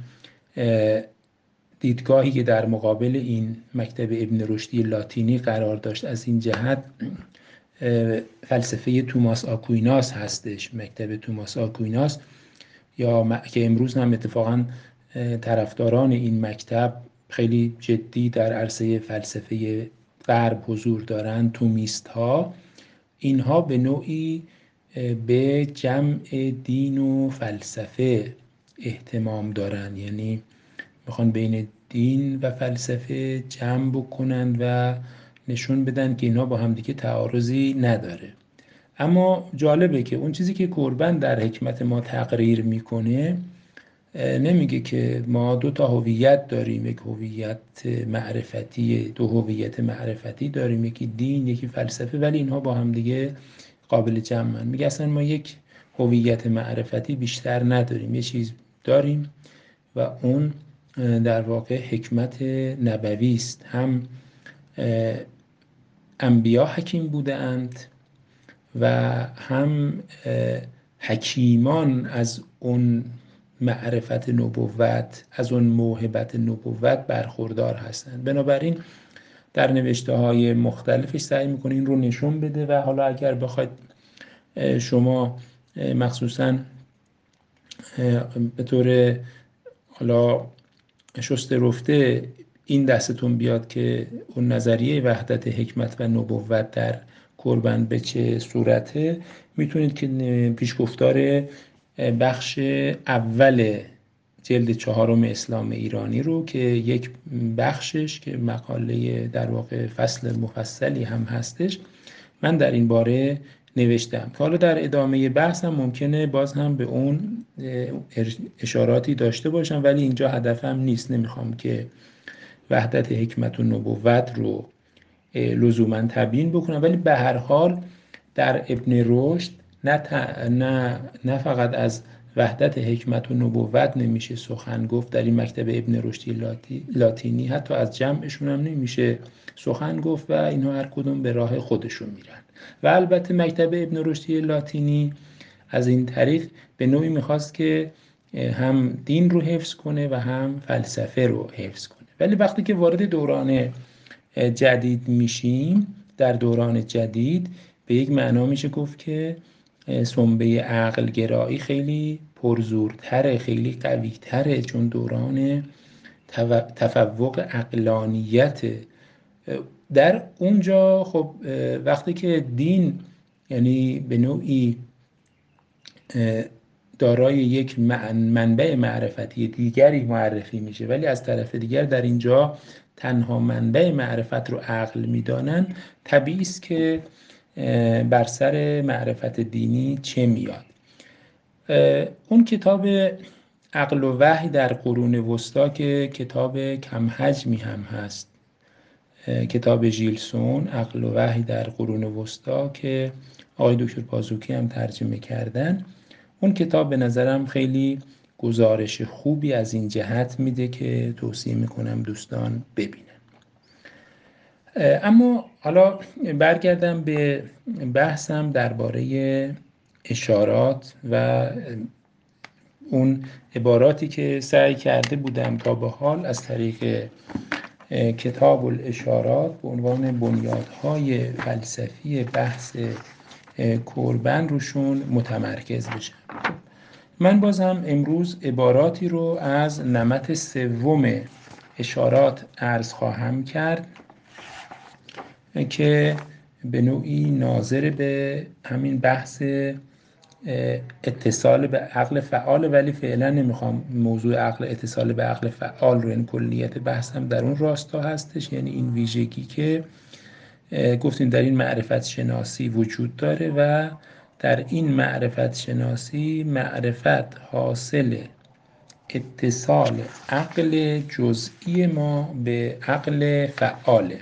دیدگاهی که در مقابل این مکتب ابن رشدی لاتینی قرار داشت از این جهت فلسفه توماس آکویناس هستش، مکتب توماس آکویناس، یا که امروز هم اتفاقا طرفداران این مکتب خیلی جدی در عرصه فلسفه غرب حضور دارند، تومیست ها. اینها به نوعی به جمع دین و فلسفه اهتمام دارن، یعنی میخوان بین دین و فلسفه جمع بکنن و نشون بدن که اینا با همدیگه تعارضی نداره. اما جالبه که اون چیزی که کوربن در حکمت ما تقریر میکنه نمیگه که ما دو تا هویت داریم، یک هویت معرفتی، دو هویت معرفتی داریم، یکی دین یکی فلسفه، ولی اینها با هم دیگه قابل جمعن. میگه اصلا ما یک هویت معرفتی بیشتر نداریم، یه چیز داریم و اون در واقع حکمت نبوی است. هم انبیا حکیم بودند و هم حکیمان از اون معرفت نبوت، از اون موهبت نبوت برخوردار هستند. بنابراین در نوشته های مختلفش سعی میکنه این رو نشون بده و حالا اگر بخواید شما مخصوصا به طور حالا شسته رفته این دستتون بیاد که اون نظریه وحدت حکمت و نبوت در کوربن به چه صورته، میتونید که پیشگفتار بخش اول جلد چهارم اسلام ایرانی رو که یک بخشش که مقاله در واقع فصل مفصلی هم هستش من در این باره نوشتم، که حالا در ادامه بحث هم ممکنه باز هم به اون اشاراتی داشته باشم، ولی اینجا هدفم نیست، نمیخوام که وحدت حکمت و نبوت رو لزوما تبیین بکنم، ولی به هر حال در ابن رشد نه, نه, نه فقط از وحدت حکمت و نبوت نمیشه سخن گفت در این مکتب ابن رشدی لاتینی، حتی از جمعشون هم نمیشه سخن گفت و اینها هر کدوم به راه خودشون میرن. و البته مکتب ابن رشدی لاتینی از این طریق به نوعی میخواست که هم دین رو حفظ کنه و هم فلسفه رو حفظ کنه. ولی وقتی که وارد دوران جدید میشیم، در دوران جدید به یک معنا میشه گفت که سنبه عقل گرایی خیلی پرزورتره، خیلی قویتره، چون دوران تفوق عقلانیت. در اونجا خب وقتی که دین یعنی به نوعی دارای یک منبع معرفتی دیگری معرفی میشه، ولی از طرف دیگر در اینجا تنها منبع معرفت رو عقل میدانن، طبیعی است که بر سر معرفت دینی چه میاد. اون کتاب عقل و وحی در قرون وسطا که کتاب کم حجمی هم هست، کتاب ژیلسون عقل و وحی در قرون وسطا که آقای دکتر بازوکی هم ترجمه کردن، اون کتاب به نظرم خیلی گزارش خوبی از این جهت میده که توصیه میکنم دوستان ببینن. اما حالا برگردم به بحثم درباره اشارات و اون عباراتی که سعی کرده بودم تا به حال از طریق کتاب الاشارات به عنوان بنیادهای فلسفی بحث کوربن روشون متمرکز بشم. من بازم امروز عباراتی رو از نمط سوم اشارات عرض خواهم کرد که به نوعی ناظر به همین بحث اتصال به عقل فعال، ولی فعلا نمیخوام موضوع عقل اتصال به عقل فعال رو، این کلیت بحثم در اون راستا هستش، یعنی این ویژگی که گفتیم در این معرفت شناسی وجود داره و در این معرفت شناسی معرفت حاصل اتصال عقل جزئی ما به عقل فعاله.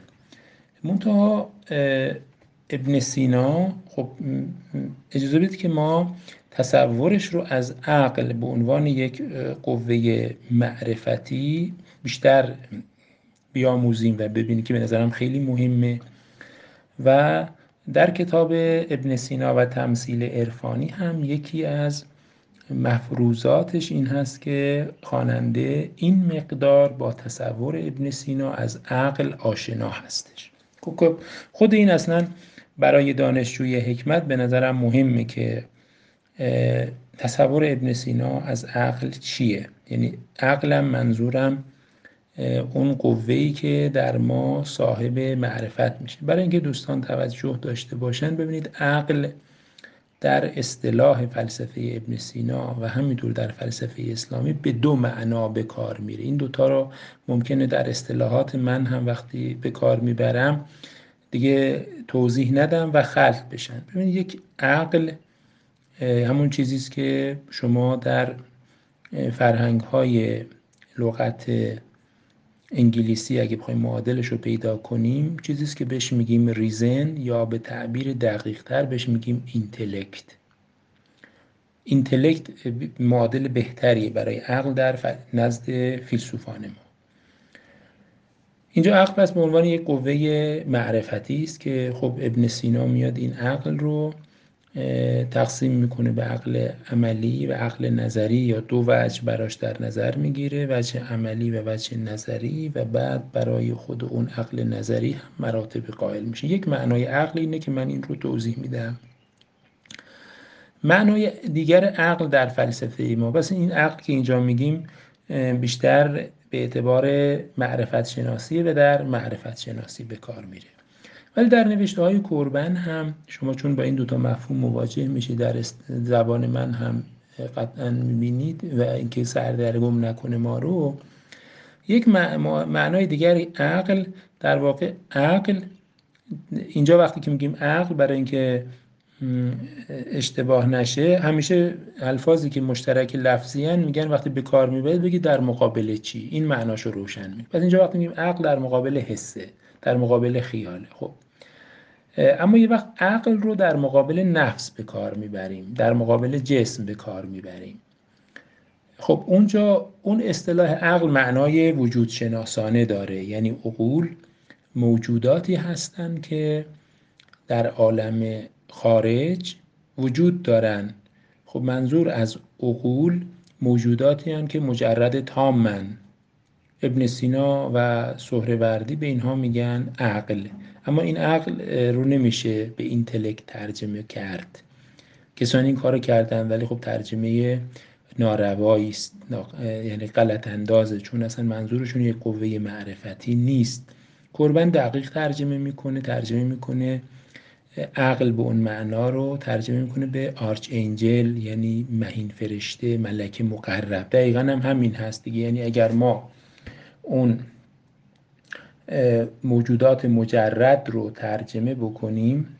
منتها ابن سینا، خب اجازه بدید که ما تصورش رو از عقل به عنوان یک قوه معرفتی بیشتر بیاموزیم و ببینیم که به نظرم خیلی مهمه. و در کتاب ابن سینا و تمثیل عرفانی هم یکی از مفروضاتش این هست که خواننده این مقدار با تصور ابن سینا از عقل آشنا هستش. خود این اصلا برای دانشجوی حکمت به نظرم مهمه که تصور ابن سینا از عقل چیه. یعنی عقلم منظورم اون قوه‌ای که در ما صاحب معرفت میشه. برای اینکه دوستان توجه داشته باشن، ببینید عقل در اصطلاح فلسفه ابن سینا و همینطور در فلسفه اسلامی به دو معنا به کار میره. این دوتا رو ممکنه در اصطلاحات من هم وقتی به کار میبرم دیگه توضیح ندم و خلط بشن. ببینید یک عقل همون چیزیست که شما در فرهنگ‌های لغت انگلیسی اگه بخوایم معادلش رو پیدا کنیم، چیزیست که بهش میگیم ریزن، یا به تعبیر دقیق تر بهش میگیم اینتلکت. اینتلکت معادل بهتری برای عقل در نزد فیلسوفان ما. اینجا عقل پس به عنوان یک قوه معرفتی است که خب ابن سینا میاد این عقل رو تقسیم میکنه به عقل عملی و عقل نظری، یا دو وجه براش در نظر میگیره، وجه عملی و وجه نظری، و بعد برای خود اون عقل نظری هم مراتب قائل میشه. یک معنای عقل اینه که من این رو توضیح میدم. معنای دیگر عقل در فلسفه ما، بس این عقل که اینجا میگیم بیشتر به اعتبار معرفت شناسی و در معرفت شناسی به کار میره. ولی در نوشته های کوربن هم شما چون با این دوتا مفهوم مواجه میشید، در زبان من هم قطعا میبینید و اینکه سردرگم نکنه ما رو، یک معنای دیگری عقل، در واقع عقل اینجا وقتی که میگیم عقل، برای اینکه اشتباه نشه همیشه الفاظی که مشترک لفظی هن میگن وقتی به کار میبرید بگید در مقابل چی، این معناشو روشن میگه. پس اینجا وقتی میگیم عقل در مقابل حسه، در مقابل خیاله. خب اما یه وقت عقل رو در مقابل نفس به کار میبریم، در مقابل جسم به کار میبریم. خب اونجا اون اصطلاح عقل معنای وجود شناسانه داره، یعنی عقول موجوداتی هستن که در عالم خارج وجود دارن. خب منظور از عقول موجوداتی هستن که مجرد تامن. ابن سینا و سهروردی به اینها میگن عقل، اما این عقل رو نمیشه به اینتلکت ترجمه کرد. کسانی این کارو کردن ولی خب ترجمه ناروایی است، یعنی غلط اندازه، چون اصلا منظورشون یک قوه معرفتی نیست. کوربن دقیق ترجمه میکنه، ترجمه میکنه عقل به اون معنا رو ترجمه میکنه به آرچ انجل، یعنی مهین فرشته، ملک مقرب. دقیقاً هم همین هست دیگه. یعنی اگر ما اون موجودات مجرد رو ترجمه بکنیم،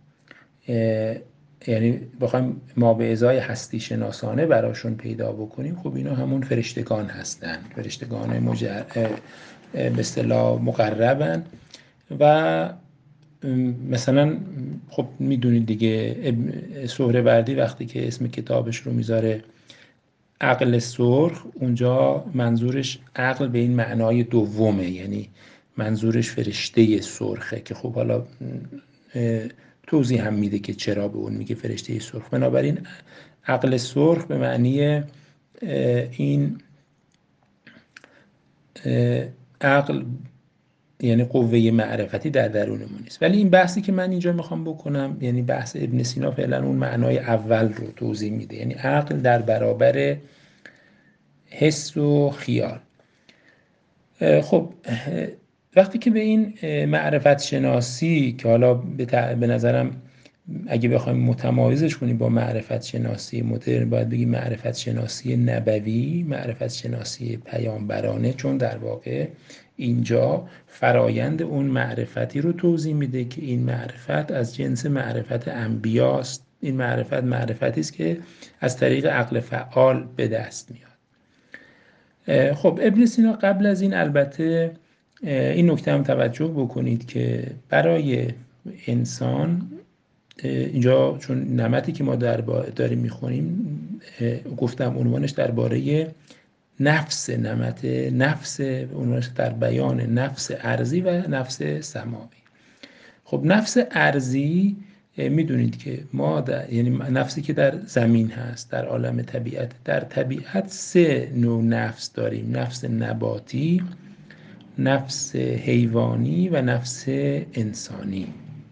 یعنی بخوایم ما به ازای هستی شناسانه براشون پیدا بکنیم، خب اینا همون فرشتگان هستن، فرشتگان مجرد به اصطلاح مقربن. و مثلا خب میدونید دیگه سهروردی وقتی که اسم کتابش رو میذاره عقل سرخ، اونجا منظورش عقل به این معنای دومه، یعنی منظورش فرشته سرخه، که خب حالا توضیح هم میده که چرا به اون میگه فرشته سرخ. بنابراین عقل سرخ به معنی این عقل یعنی قوه معرفتی در درونمون نیست. ولی این بحثی که من اینجا میخوام بکنم، یعنی بحث ابن سینا، فعلا اون معنای اول رو توضیح میده، یعنی عقل در برابر حس و خیال. خب وقتی که به این معرفت شناسی که حالا به نظرم اگه بخوایم متمایزش کنیم با معرفت شناسی مدرن، باید بگیم معرفت شناسی نبوی، معرفت شناسی پیامبرانه، چون در واقع اینجا فرایند اون معرفتی رو توضیح میده که این معرفت از جنس معرفت انبیاست. این معرفت معرفتی است که از طریق عقل فعال به دست میاد. خب ابن سینا قبل از این البته این نکته هم توجه بکنید که برای انسان اینجا چون نمتی که ما در داریم میخونیم گفتم عنوانش درباره نفس نمت، نفس عنوانش در بیان نفس ارضی و نفس سماوی. خب نفس ارضی میدونید که ما در، یعنی نفسی که در زمین هست، در عالم طبیعت. در طبیعت سه نوع نفس داریم: نفس نباتی، نفس حیوانی و نفس انسانی.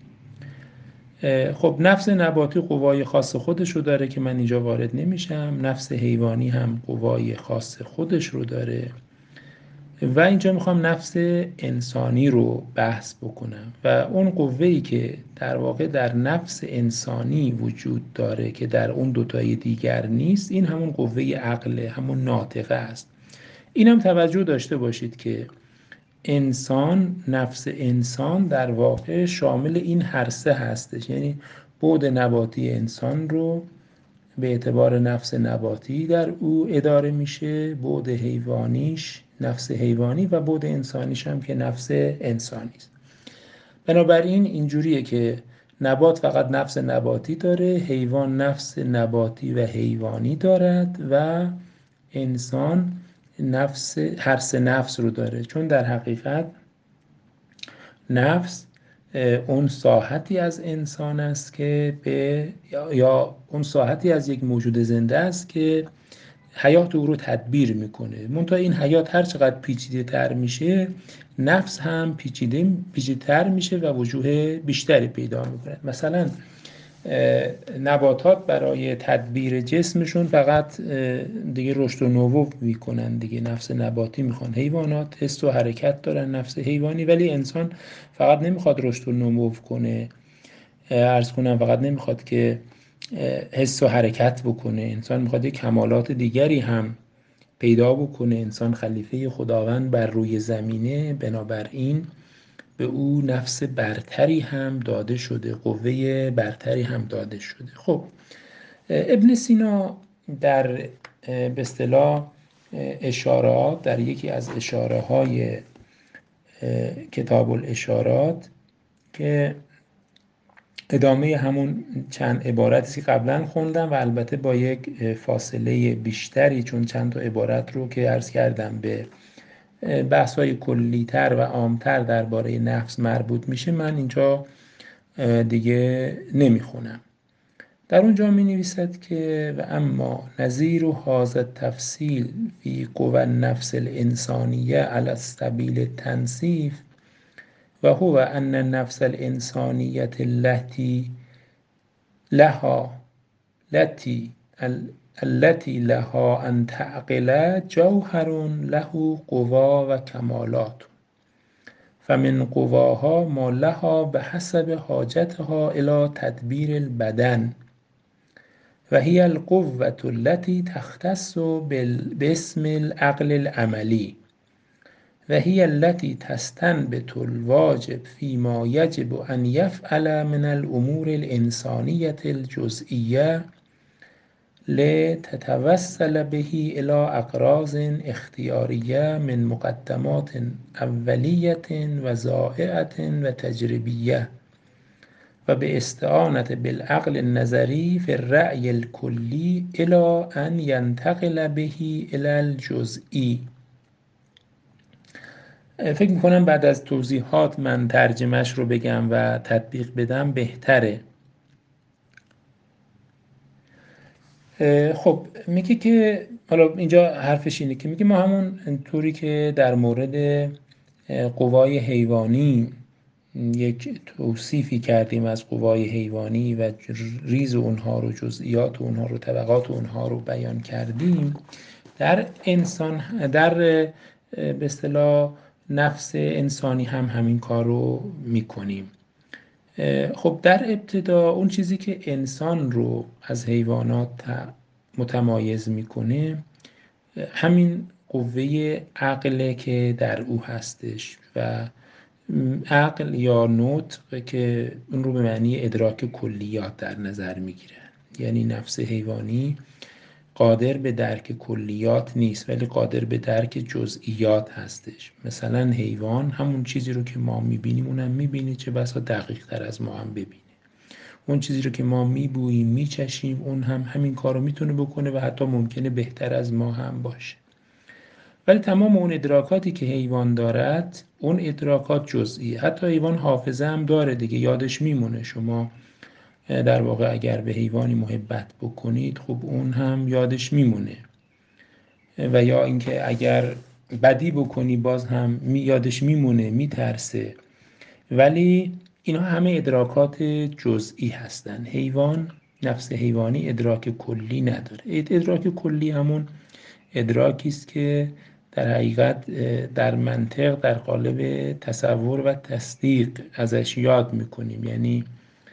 خب نفس نباتی قوای خاص خودش رو داره که من اینجا وارد نمیشم. نفس حیوانی هم قوای خاص خودش رو داره و اینجا میخوام نفس انسانی رو بحث بکنم و اون قوه‌ای که در واقع در نفس انسانی وجود داره که در اون دوتای دیگر نیست، این همون قوه عقله، همون ناطقه است. این هم توجه داشته باشید که انسان، نفس انسان در واقع شامل این هر سه هستش، یعنی بعد نباتی انسان رو به اعتبار نفس نباتی در او اداره میشه، بعد حیوانیش نفس حیوانی و بعد انسانیش هم که نفس انسانی است. بنابراین اینجوریه که نبات فقط نفس نباتی داره، حیوان نفس نباتی و حیوانی دارد و انسان نفس هر سه نفس رو داره، چون در حقیقت نفس اون ساحتی از انسان است که به یا اون ساحتی از یک موجود زنده است که حیات او رو تدبیر میکنه. منتها این حیات هر چقدر پیچیده تر میشه، نفس هم پیچیده پیچیده تر میشه و وجوه بیشتری پیدا میکنه. مثلا نباتات برای تدبیر جسمشون فقط دیگه رشد و نمو میکنن دیگه، نفس نباتی میخوان. حیوانات حس و حرکت دارن، نفس حیوانی، ولی انسان فقط نمیخواد رشد و نمو کنه، عرض کنم فقط نمیخواد که حس و حرکت بکنه، انسان میخواد کمالات دیگری هم پیدا بکنه. انسان خلیفه خداوند بر روی زمینه، بنابراین به او نفس برتری هم داده شده، قوه برتری هم داده شده. خب ابن سینا در به اصطلاح اشارات، در یکی از اشاره های کتاب الاشارات که ادامه همون چند عبارتی که قبلا خوندم و البته با یک فاصله بیشتری، چون چند تا عبارت رو که عرض کردم به بحث‌های کلی‌تر و عام‌تر درباره نفس مربوط میشه، من اینجا دیگه نمیخونم. در اونجا می نویسد که و اما نظیر هذا التفصیل فی قوى النفس الانسانیه علی سبیل التنصیف و هو ان النفس الانسانیه التي لها التي التي لها ان تعقل جوهر له قوا و کمالات، فمن قواها ما لها بحسب حاجتها الى تدبیر البدن و هي القوة التي تختص باسم العقل العملی و هي التي تستنبط الواجب فيما يجب أن يفعل من الأمور الإنسانية الجزئية لتتوصل به إلى أغراض اختيارية من مقدمات أولية وزائعة وتجريبية و به استعانة بالعقل النظری في الرأي الكلی إلى أن ينتقل به إلى الجزئی. فکر میکنم بعد از توضیحات من ترجمهش رو بگم و تطبیق بدم بهتره. خب میگه که حالا اینجا حرفش اینه که میگه ما همون طوری که در مورد قوای حیوانی یک توصیفی کردیم از قوای حیوانی و ریز اونها رو، جزئیات اونها رو، طبقات اونها رو بیان کردیم، در انسان در به اصطلاح نفس انسانی هم همین کار رو میکنیم. خب در ابتدا اون چیزی که انسان رو از حیوانات متمایز میکنه همین قوه عقله که در او هستش و عقل یا نطق که اون رو به معنی ادراک کلیات در نظر میگیره. یعنی نفس حیوانی قادر به درک کلیات نیست ولی قادر به درک جزئیات هستش. مثلا حیوان همون چیزی رو که ما میبینیم اونم میبینه، چه بسا دقیق تر از ما هم ببینه. اون چیزی رو که ما میبوییم میچشیم اون هم همین کار رو میتونه بکنه و حتی ممکنه بهتر از ما هم باشه. ولی تمام اون ادراکاتی که حیوان دارد اون ادراکات جزئی، حتی حیوان حافظه هم داره دیگه، یادش میمونه. شما در واقع اگر به حیوانی محبت بکنید خب اون هم یادش میمونه، و یا اینکه اگر بدی بکنی باز هم یادش میمونه، میترسه. ولی اینا همه ادراکات جزئی هستن. حیوان، نفس حیوانی ادراک کلی نداره. ادراک کلی همون ادراکی است که در حقیقت در منطق در قالب تصور و تصدیق ازش یاد میکنیم. یعنی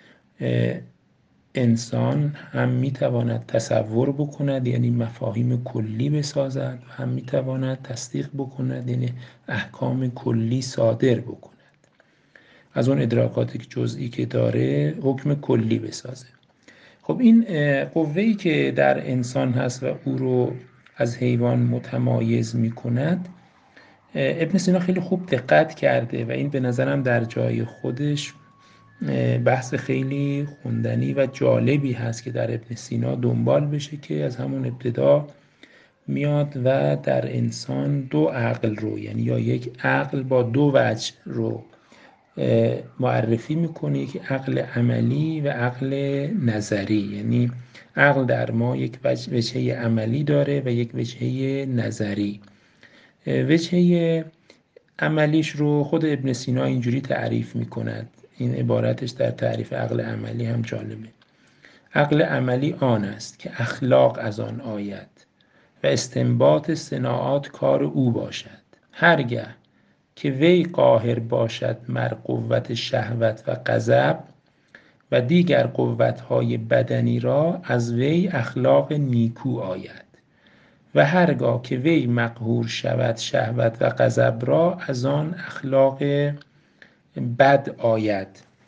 انسان هم میتواند تصور بکند، یعنی مفاهیم کلی بسازد، و هم میتواند تصدیق بکند، یعنی احکام کلی صادر بکند، از اون ادراکات جزئی که داره حکم کلی بسازه. خب این قوه‌ای که در انسان هست و او رو از حیوان متمایز میکند، ابن سینا خیلی خوب دقت کرده و این به نظرم در جای خودش بحث خیلی خوندنی و جالبی هست که در ابن سینا دنبال بشه، که از همون ابتدا میاد و در انسان دو عقل رو، یعنی یا یک عقل با دو وجه رو معرفی میکنه، یک عقل عملی و عقل نظری. یعنی عقل در ما یک وجهه عملی داره و یک وجهه نظری. وجهه عملیش رو خود ابن سینا اینجوری تعریف میکند، این عبارتش در تعریف عقل عملی هم جالبه. عقل عملی آن است که اخلاق از آن آید و استنباط صناعات کار او باشد. هرگاه که وی قاهر باشد مر قوت شهوت و غضب و دیگر قوت‌های بدنی را، از وی اخلاق نیکو آید. و هرگاه که وی مقهور شود شهوت و غضب را، از آن اخلاق بد آید.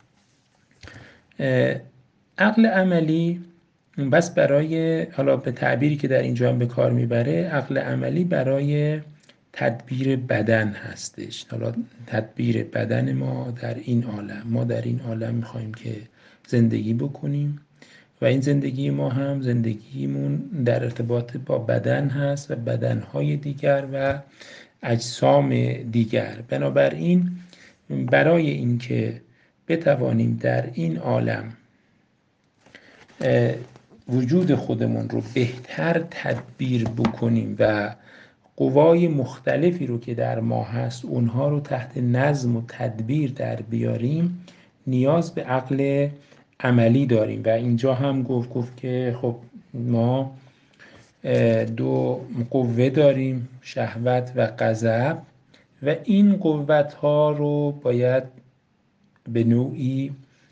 عقل عملی بس برای، حالا به تعبیری که در اینجا هم به کار میبره، عقل عملی برای تدبیر بدن هستش. حالا تدبیر بدن ما در این عالم، ما در این عالم میخوایم که زندگی بکنیم و این زندگی ما هم زندگیمون در ارتباط با بدن هست و بدنهای دیگر و اجسام دیگر. بنابراین برای اینکه بتوانیم در این عالم وجود خودمون رو بهتر تدبیر بکنیم و قوای مختلفی رو که در ما هست اونها رو تحت نظم و تدبیر در بیاریم، نیاز به عقل عملی داریم. و اینجا هم گفت گفت که خب ما دو قوه داریم، شهوت و غضب، و این قوت ها رو باید به نوعی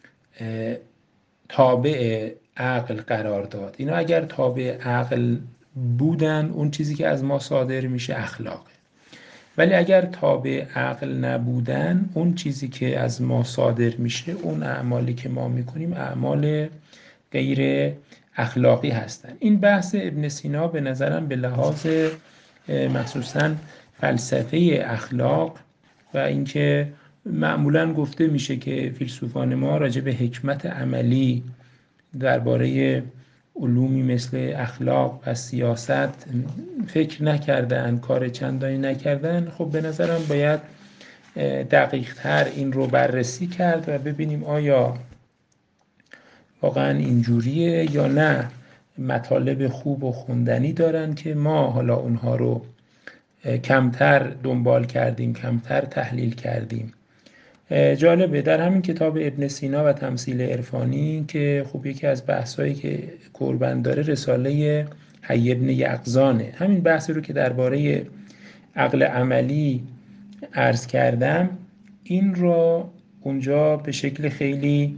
تابع عقل قرار داد. اینا اگر تابع عقل بودن، اون چیزی که از ما صادر میشه اخلاقه. ولی اگر تابع عقل نبودن، اون چیزی که از ما صادر میشه، اون اعمالی که ما میکنیم اعمال غیر اخلاقی هستن. این بحث ابن سینا به نظرم به لحاظ مخصوصاً فلسفه اخلاق و اینکه معمولاً گفته میشه که فیلسوفان ما راجع به حکمت عملی درباره علومی مثل اخلاق و سیاست فکر نکردن، کار چندانی نکردن. خب به نظرم باید دقیق تر این رو بررسی کرد و ببینیم آیا واقعا اینجوریه یا نه مطالب خوب و خوندنی دارن که ما حالا اونها رو کمتر دنبال کردیم، کمتر تحلیل کردیم. جالبه در همین کتاب ابن سینا و تمثیل عرفانی که خب یکی از بحثایی که کوربن داره رساله حی ابن یقظانه، همین بحثی رو که درباره عقل عملی عرض کردم این رو اونجا به شکل خیلی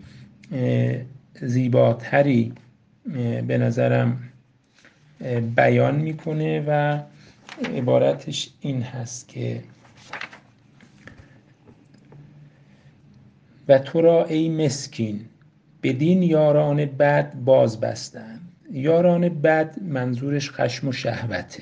زیباتری به نظرم بیان میکنه و عبارتش این هست که و تو را ای مسکین بدین یاران بد باز بستند. یاران بد منظورش خشم و شهوته.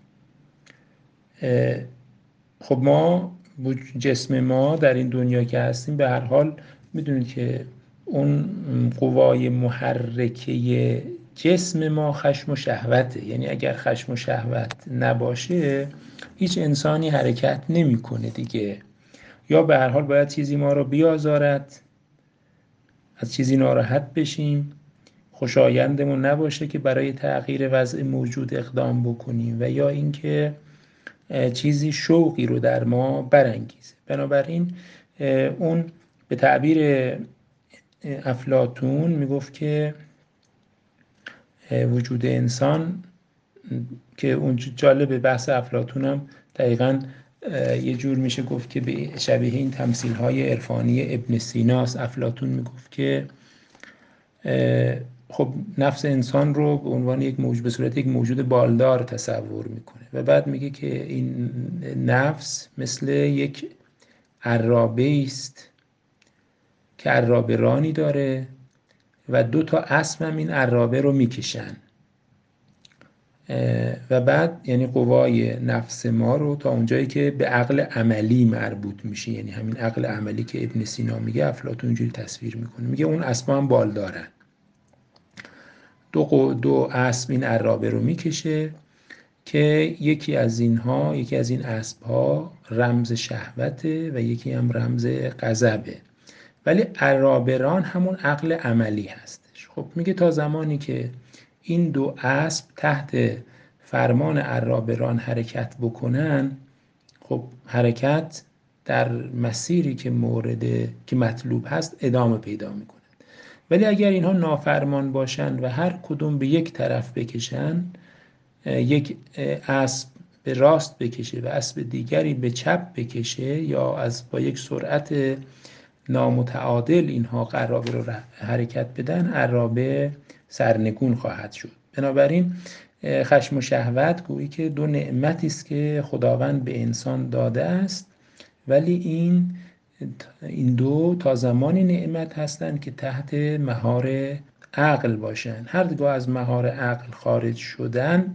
خب ما جسم ما در این دنیا که هستیم به هر حال میدونید که اون قوای محرکه جسم ما خشم و شهوته. یعنی اگر خشم و شهوت نباشه هیچ انسانی حرکت نمیکنه دیگه، یا به هر حال باید چیزی ما رو بیازارد، از چیزی ناراحت بشیم، خوشایندمون نباشه که برای تغییر وضع موجود اقدام بکنیم، و یا اینکه چیزی شوقی رو در ما برانگیزه. بنابراین اون به تعبیر افلاطون میگفت که وجود انسان، که اون جالب بحث افلاطون هم دقیقاً یه جور میشه گفت که به شبیه این تمثیل های عرفانی ابن سیناست. افلاطون میگفت که خب نفس انسان رو به عنوان یک موجود، به صورت یک موجود بالدار تصور میکنه و بعد میگه که این نفس مثل یک عرابه است که عرابه رانی داره و دو تا اسب هم این عرابه رو میکشن، و بعد یعنی قوای نفس ما رو تا اونجایی که به عقل عملی مربوط میشه، یعنی همین عقل عملی که ابن سینا میگه، افلاطون اینجوری تصویر میکنه، میگه اون اسبا هم بال دارن، دو دو اسب این عرابه رو میکشه که یکی از اینها، یکی از این اسبها رمز شهوته و یکی هم رمز غضبه، ولی عرابران همون عقل عملی هستش. خب میگه تا زمانی که این دو اسب تحت فرمان عرابران حرکت بکنن، خب حرکت در مسیری که مورد که مطلوب هست ادامه پیدا میکنه. ولی اگر اینها نافرمان باشن و هر کدوم به یک طرف بکشن، یک اسب به راست بکشه و اسب دیگری به چپ بکشه، یا از با یک سرعت نامتعادل اینها عرابه رو حرکت بدن، عرابه سرنگون خواهد شد. بنابراین خشم و شهوت گویی که دو نعمتی است که خداوند به انسان داده است، ولی این این دو تا زمانی نعمت هستند که تحت مهار عقل باشند. هرگاه از مهار عقل خارج شدن،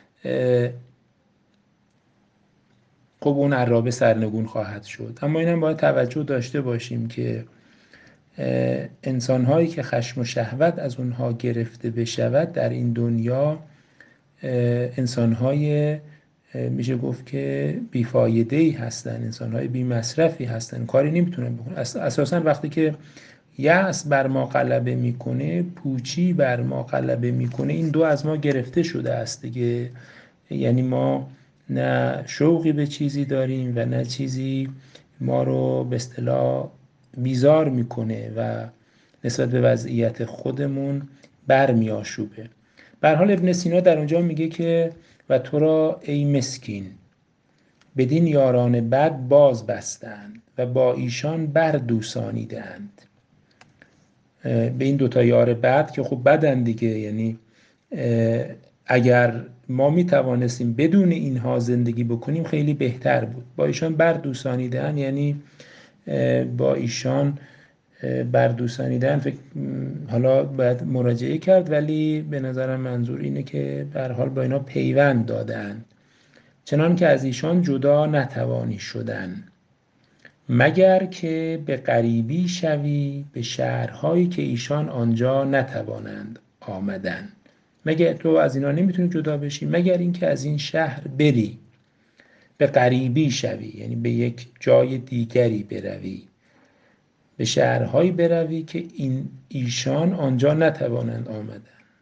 خب اون عرابه سرنگون خواهد شد. اما اینم باید توجه داشته باشیم که انسان‌هایی که خشم و شهوت از اونها گرفته بشود در این دنیا، انسان‌های میشه گفت که بیفایده‌ای هستن، انسان‌های بی مصرفی هستن، کاری نمیتونن بکنن. اساساً وقتی که یأس بر ما غلبه میکنه، پوچی بر ما غلبه میکنه، این دو از ما گرفته شده است دیگه. یعنی ما نه شوقی به چیزی داریم و نه چیزی ما رو به اصطلاح بیزار میکنه و نسبت به وضعیت خودمون برمیآشوبه. به هر حال ابن سینا در اونجا میگه که و تو را ای مسکین بدین یاران بد باز بستند و با ایشان بردوسانیدند. به این دوتا یار بد که خب بدن دیگه، یعنی اگر ما می توانستیم بدون اینها زندگی بکنیم خیلی بهتر بود. با ایشان بردوسانیدن یعنی با ایشان بردوسانیدن، فکر حالا باید مراجعه کرد، ولی به نظرم منظور اینه که به هر حال با اینا پیوند دادن، چنان که از ایشان جدا نتوانی شدن، مگر که به غریبی شوی به شهرهایی که ایشان آنجا نتوانند آمدن. مگر تو از اینا نمیتونی جدا بشی مگر اینکه از این شهر بری، به غریبی شوی یعنی به یک جای دیگری بروی، به شهرهایی بروی که این ایشان آنجا نتوانند آمدن،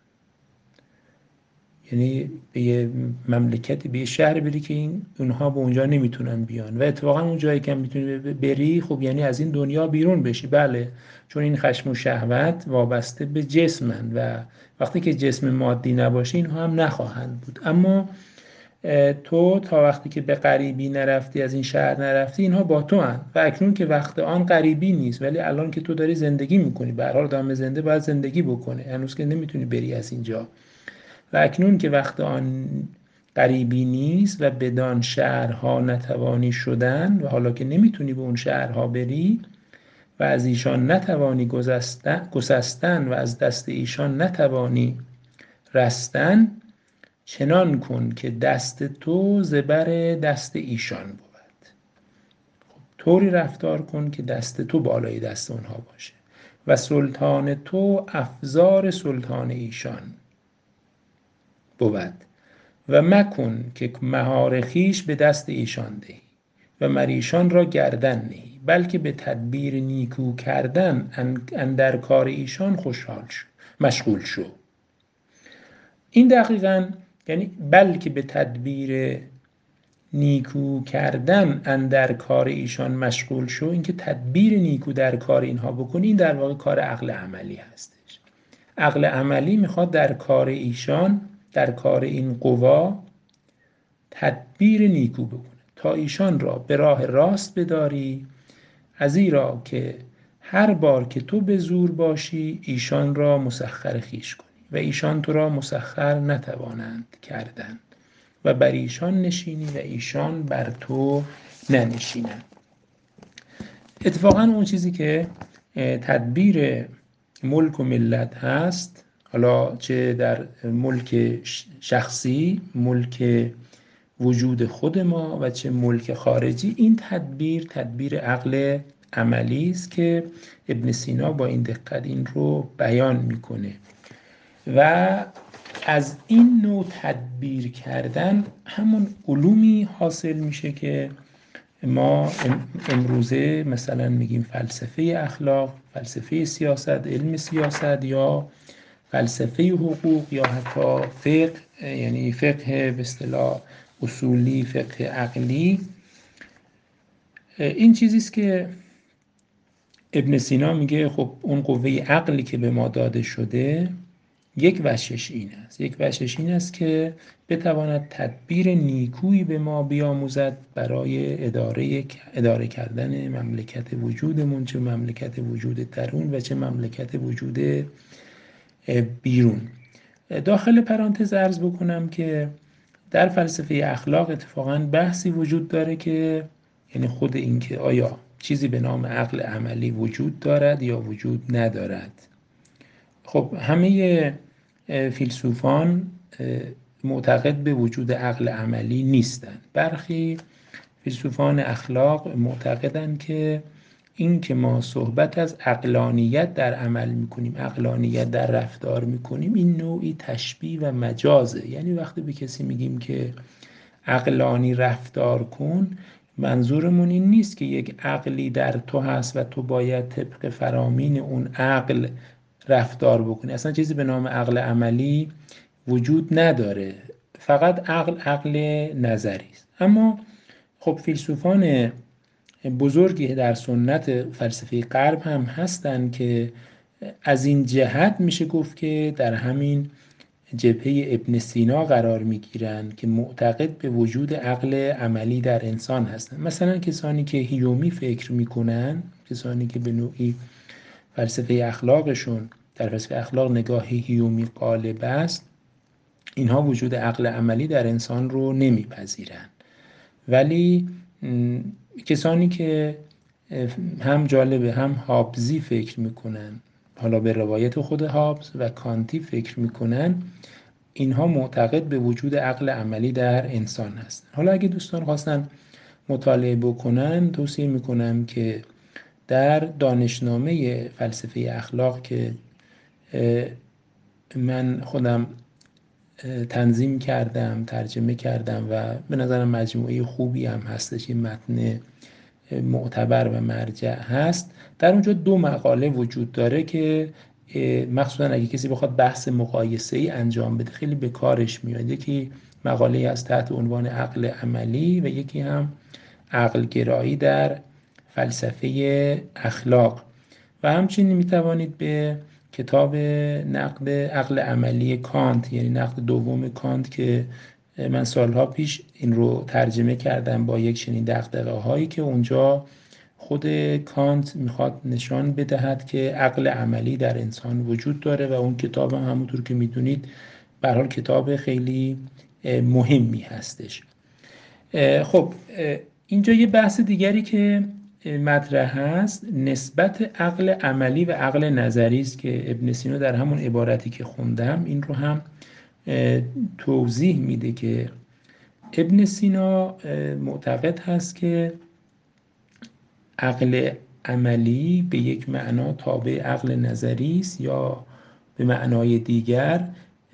یعنی به یه مملکتی، به یه شهر بری که این اونها به اونجا نمیتونن بیان. و اتفاقا اون جایی که میتونی بری خب یعنی از این دنیا بیرون بشی. بله، چون این خشم و شهوت وابسته به جسمن و وقتی که جسم مادی نباشه اینها هم نخواهند بود. اما تو تا وقتی که به غریبی نرفتی، از این شهر نرفتی، اینها با تو هن. و اکنون که وقت آن غریبی نیست، ولی الان که تو داری زندگی میکنی، به هر حال آدم زنده باید زندگی بکنه، هنوز که نمیتونی بری از اینجا. و اکنون که وقت آن غریبی نیست و بدان شهرها نتوانی شدن، و حالا که نمیتونی به اون شهرها بری و از ایشان نتوانی گسستن و از دست ایشان نتوانی رستن، چنان کن که دست تو زبر دست ایشان بود. خب طوری رفتار کن که دست تو بالای دست اونها باشه. و سلطان تو افزار سلطان ایشان بود و مکن که مهار خویش به دست ایشان دهی و مریشان را گردن نهی، بلکه به تدبیر نیکو کردن اندر کار ایشان خوشحال شو، مشغول شو. این دقیقاً یعنی بلکه به تدبیر نیکو کردن اندر کار ایشان مشغول شو، اینکه تدبیر نیکو در کار اینها بکنی، این در واقع کار عقل عملی هستش. عقل عملی میخواد در کار ایشان، در کار این قوا تدبیر نیکو بکنه تا ایشان را به راه راست بداری، ازیرا که هر بار که تو به زور باشی ایشان را مسخر خویش کنی و ایشان تو را مسخر نتوانند کردن و بر ایشان نشینی و ایشان بر تو ننشینند. اتفاقا اون چیزی که تدبیر ملک و ملت هست، حالا چه در ملک شخصی، ملک وجود خود ما و چه ملک خارجی، این تدبیر تدبیر عقل عملی است که ابن سینا با این دقت این رو بیان میکنه. و از این نوع تدبیر کردن همون علومی حاصل میشه که ما امروزه مثلا میگیم فلسفه اخلاق، فلسفه سیاست، علم سیاست یا فلسفه حقوق یا حتی فقه، یعنی فقه به اصطلاح اصولی، فقه عقلی. این چیزی است که ابن سینا میگه خب اون قوه عقلی که به ما داده شده یک وجهش این است، یک وجهش این است که بتواند تدبیر نیکویی به ما بیاموزد برای اداره اداره کردن مملکت وجودمون، چه مملکت وجود درون و چه مملکت وجود بیرون. داخل پرانتز عرض بکنم که در فلسفه اخلاق اتفاقاً بحثی وجود داره که یعنی خود این که آیا چیزی به نام عقل عملی وجود دارد یا وجود ندارد. خب همه فیلسوفان معتقد به وجود عقل عملی نیستند. برخی فیلسوفان اخلاق معتقدند که این که ما صحبت از عقلانیت در عمل میکنیم، عقلانیت در رفتار میکنیم، این نوعی تشبیه و مجازه. یعنی وقتی به کسی میگیم که عقلانی رفتار کن، منظورمون این نیست که یک عقلی در تو هست و تو باید طبق فرامین اون عقل رفتار بکنی. اصلا چیزی به نام عقل عملی وجود نداره، فقط عقل عقل نظری است. اما خب فیلسوفان بزرگی در سنت فلسفه غرب هم هستند که از این جهت میشه گفت که در همین جبهه ابن سینا قرار میگیرند که معتقد به وجود عقل عملی در انسان هستند. مثلا کسانی که هیومی فکر میکنن، کسانی که به نوعی فلسفه اخلاقشون در فلسفه اخلاق نگاه هیومی غالب است، اینها وجود عقل عملی در انسان رو نمیپذیرند. ولی کسانی که هم جالبه هم هابزی فکر میکنن، حالا به روایت خود هابز و کانتی فکر میکنن، اینها معتقد به وجود عقل عملی در انسان هستن. حالا اگه دوستان خواستن مطالعه بکنن، توصیه میکنم که در دانشنامه فلسفه اخلاق که من خودم تنظیم کردم، ترجمه کردم و به نظرم مجموعه خوبی هم هستش، این متن معتبر و مرجع هست، در اونجا دو مقاله وجود داره که مخصوصا اگه کسی بخواد بحث مقایسه‌ای انجام بده خیلی به کارش میاد. یکی مقاله از تحت عنوان عقل عملی و یکی هم عقل گرایی در فلسفه اخلاق. و همچنین میتوانید به کتاب نقد عقل عملی کانت، یعنی نقد دوم کانت که من سالها پیش این رو ترجمه کردم با یک چنین دغدغه هایی، که اونجا خود کانت میخواد نشان بدهد که عقل عملی در انسان وجود داره و اون کتاب هم همونطور که میدونید به هر حال کتاب خیلی مهمی هستش. خب اینجا یه بحث دیگری که مطرح هست نسبت عقل عملی و عقل نظری است که ابن سینا در همون عبارتی که خوندم این رو هم توضیح میده که ابن سینا معتقد هست که عقل عملی به یک معنا تابع عقل نظری است یا به معنای دیگر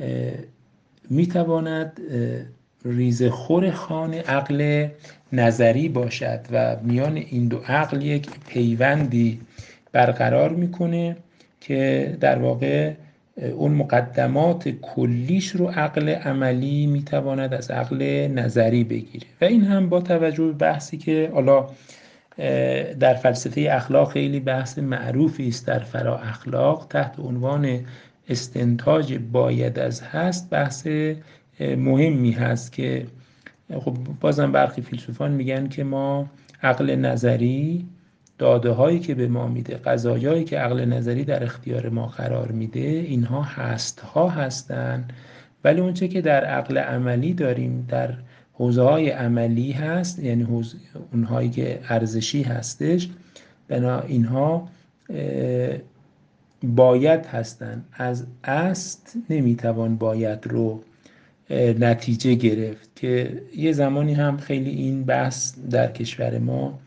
میتواند ریزخور خوان عقل نظری باشد و میان این دو عقل یک پیوندی برقرار میکنه که در واقع اون مقدمات کلیش رو عقل عملی میتواند از عقل نظری بگیره و این هم با توجه به بحثی که حالا در فلسفه اخلاق خیلی بحث معروفی است در فرا اخلاق تحت عنوان استنتاج باید از هست، بحث مهمی هست که خب بازم برخی فیلسوفان میگن که ما عقل نظری داده هایی که به ما میده، قضایایی که عقل نظری در اختیار ما قرار میده، اینها هست ها هستن، ولی اونچه که در عقل عملی داریم در حوزه های عملی هست، یعنی حوزه اونهایی که ارزشی هستش، بنا اینها باید هستن. از است نمیتوان باید رو نتیجه گرفت که یه زمانی هم خیلی این بحث در کشور ما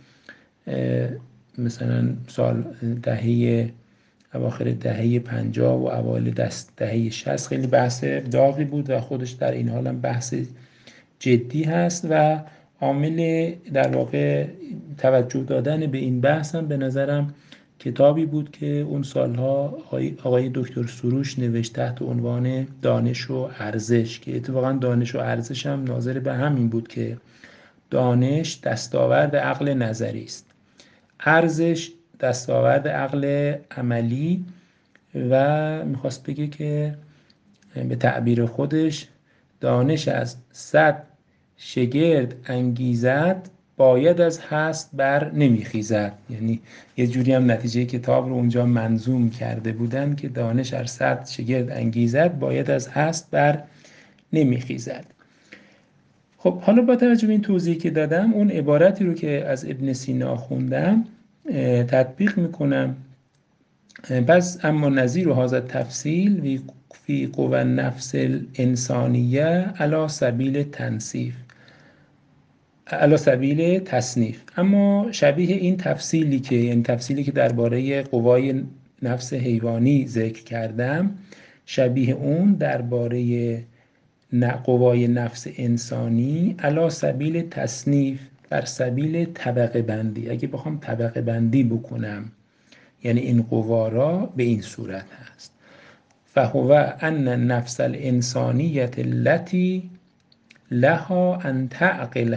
مثلا سال دهه اواخر دهه پنجاه و اوایل دست دهه شصت خیلی بحث داغی بود و خودش در این حال هم بحث جدی هست و عامل در واقع توجه دادن به این بحث هم به نظرم کتابی بود که اون سالها آقای دکتر سروش نوشت تحت عنوان دانش و ارزش، که اتفاقا دانش و ارزش هم ناظر به همین بود که دانش دستاورد عقل نظری است، ارزش دستاورد عقل عملی، و میخواست بگه که به تعبیر خودش دانش از صد شگرد انگیزد باید از هست بر نمیخیزد. یعنی یه جوری هم نتیجه کتاب رو اونجا منظوم کرده بودن که دانش از صد شگرد انگیزد باید از هست بر نمیخیزد. خب حالا با توجه به این توضیحی که دادم، اون عبارتی رو که از ابن سینا خوندم تطبیق میکنم. پس اما نظیر و هذا تفصیل فی قوى النفس الانسانیه علی سبیل تنصیف علی سبیل تصنیف، اما شبیه این تفصیلی که یعنی تفصیلی که درباره قوای نفس حیوانی ذکر کردم، شبیه اون درباره قوای نفس انسانی علی سبیل تصنیف، بر سبیل طبقه بندی. اگه بخوام طبقه بندی بکنم یعنی این قوا را به این صورت هست: فهو ان النفس الانسانیه التي لها ان تعقل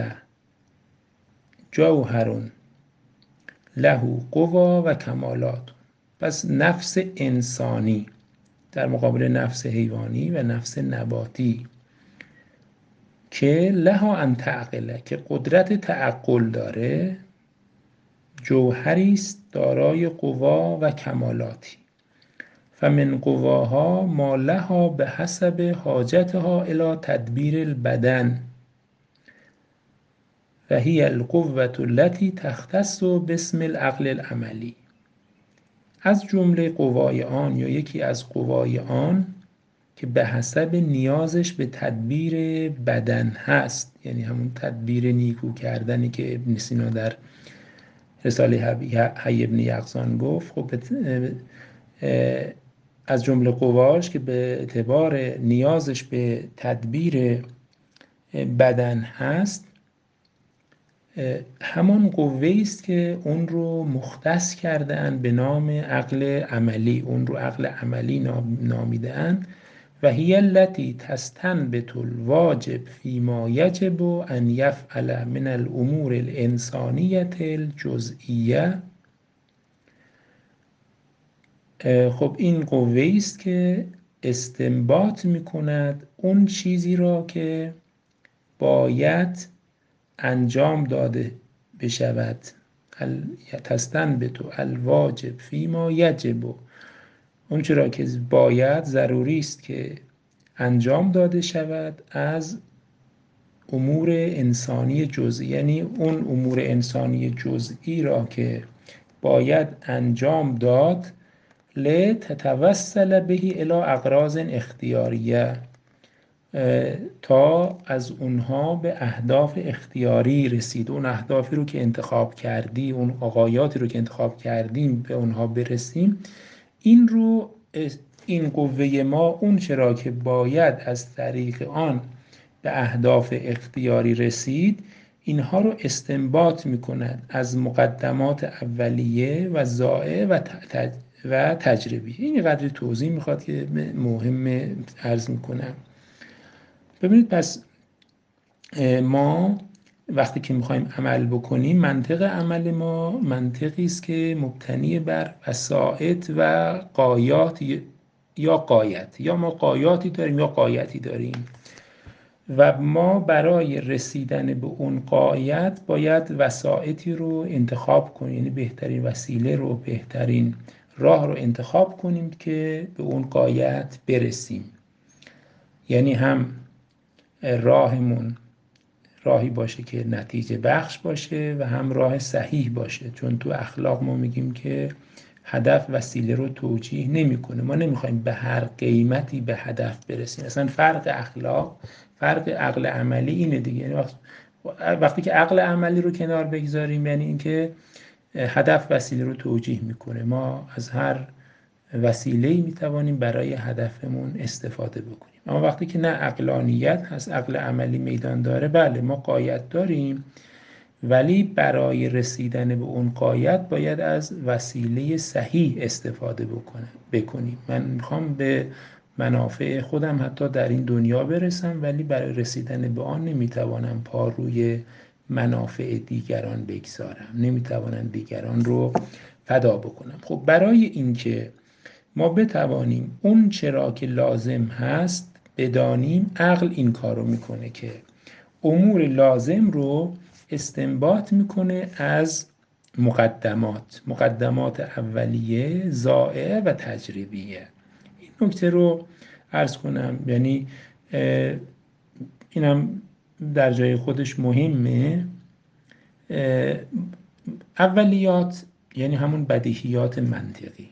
جوهر له قوا و کمالات. پس نفس انسانی در مقابل نفس حیوانی و نفس نباتی که لها ان تعقل، که قدرت تعقل داره، جوهری است دارای قوا و کمالاتی. فمن قواها ما لها به حسب حاجتها الی تدبیر البدن و هی القوة التي تختص باسم العقل العملی. از جمله قوای آن یا یکی از قوای آن که به حسب نیازش به تدبیر بدن هست، یعنی همون تدبیر نیکو کردنی که ابن سینا در رساله حی ابن یقظان گفت. خب از جمله قواش که به اعتبار نیازش به تدبیر بدن هست، همان قوه‌ای است که اون رو مختص کردن به نام عقل عملی، اون رو عقل عملی نامیدن. و هی التی تستنبت الواجب فیما یجب ان یفعل من الامور الانسانیه الجزئیه. خب این قوه‌ای است که استنباط می‌کند اون چیزی را که باید انجام داده بشود. تستنبت الواجب فیما یجب، اون چرا که باید ضروری است که انجام داده شود از امور انسانی جزئی، یعنی اون امور انسانی جزئی را که باید انجام داد لتتوسل به الی اغراض اختیاریه، تا از اونها به اهداف اختیاری رسید. اون اهدافی رو که انتخاب کردی، اون غایاتی رو که انتخاب کردیم به اونها برسیم. این رو این قوه ما اون چرا که باید از طریق آن به اهداف اختیاری رسید، اینها رو استنباط میکند از مقدمات اولیه و ضائع و و تجربی. این قدری توضیح میخواد که مهمه عرض میکنم. ببینید، پس ما وقتی که میخوایم عمل بکنیم، منطق عمل ما منطقی است که مبتنی بر وسائط و غایات یا غایت، یا ما غایاتی داریم یا غایتی داریم و ما برای رسیدن به اون غایت باید وسائطی رو انتخاب کنیم، یعنی بهترین وسیله رو، بهترین راه رو انتخاب کنیم که به اون غایت برسیم. یعنی هم راهمون راهی باشه که نتیجه بخش باشه و هم راه صحیح باشه، چون تو اخلاق ما میگیم که هدف وسیله رو توجیه نمیکنه. ما نمیخوایم به هر قیمتی به هدف برسیم. اصلا فرق اخلاق، فرق عقل عملی اینه دیگه. یعنی وقتی که عقل عملی رو کنار بگذاریم، یعنی اینکه هدف وسیله رو توجیه میکنه، ما از هر وسیله‌ای میتوانیم برای هدفمون استفاده بکنیم. اما وقتی که نه عقلانیت هست، عقل عملی میدان داره، بله ما غایت داریم، ولی برای رسیدن به اون غایت باید از وسیله صحیح استفاده بکنه بکنیم. من میخوام به منافع خودم حتی در این دنیا برسم، ولی برای رسیدن به آن نمیتوانم پا روی منافع دیگران بگذارم، نمیتوانم دیگران رو فدا بکنم. خب برای اینکه ما بتوانیم اون چرا که لازم هست بدانیم، عقل این کارو میکنه که امور لازم رو استنباط میکنه از مقدمات مقدمات اولیه، ضائع و تجربیه. این نکته رو عرض کنم، یعنی اینم در جای خودش مهمه. اولیات یعنی همون بدیهیات منطقی.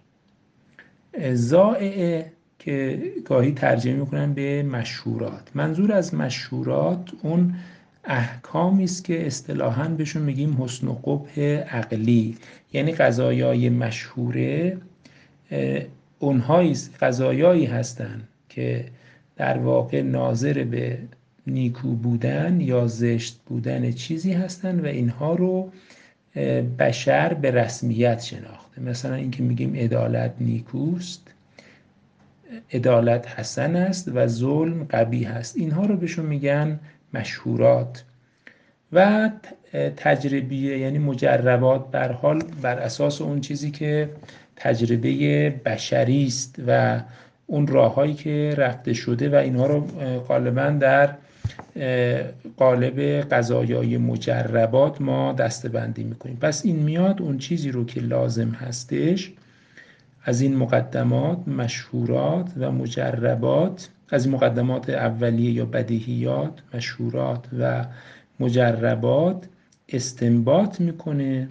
ضائع که گاهی ترجمه میکنن به مشهورات. منظور از مشهورات اون احکامی است که اصطلاحاً بهشون میگیم حسن و قبح عقلی، یعنی قضایای مشهوره اونهایی قضایایی هستند که در واقع ناظر به نیکو بودن یا زشت بودن چیزی هستند و اینها رو بشر به رسمیت شناخته. مثلا اینکه میگیم عدالت نیکوست، عدالت حسن است و ظلم قبیح است، اینها رو بهشون میگن مشهورات. و تجربیه یعنی مجربات، بر حال بر اساس اون چیزی که تجربه بشری است و اون راههایی که رفته شده و اینها رو غالبا در قالب قضایای مجربات ما دسته‌بندی میکنیم. پس این میاد اون چیزی رو که لازم هستش از این مقدمات، مشهورات و مجربات، از این مقدمات اولیه یا بدیهیات، مشهورات و مجربات استنباط میکنه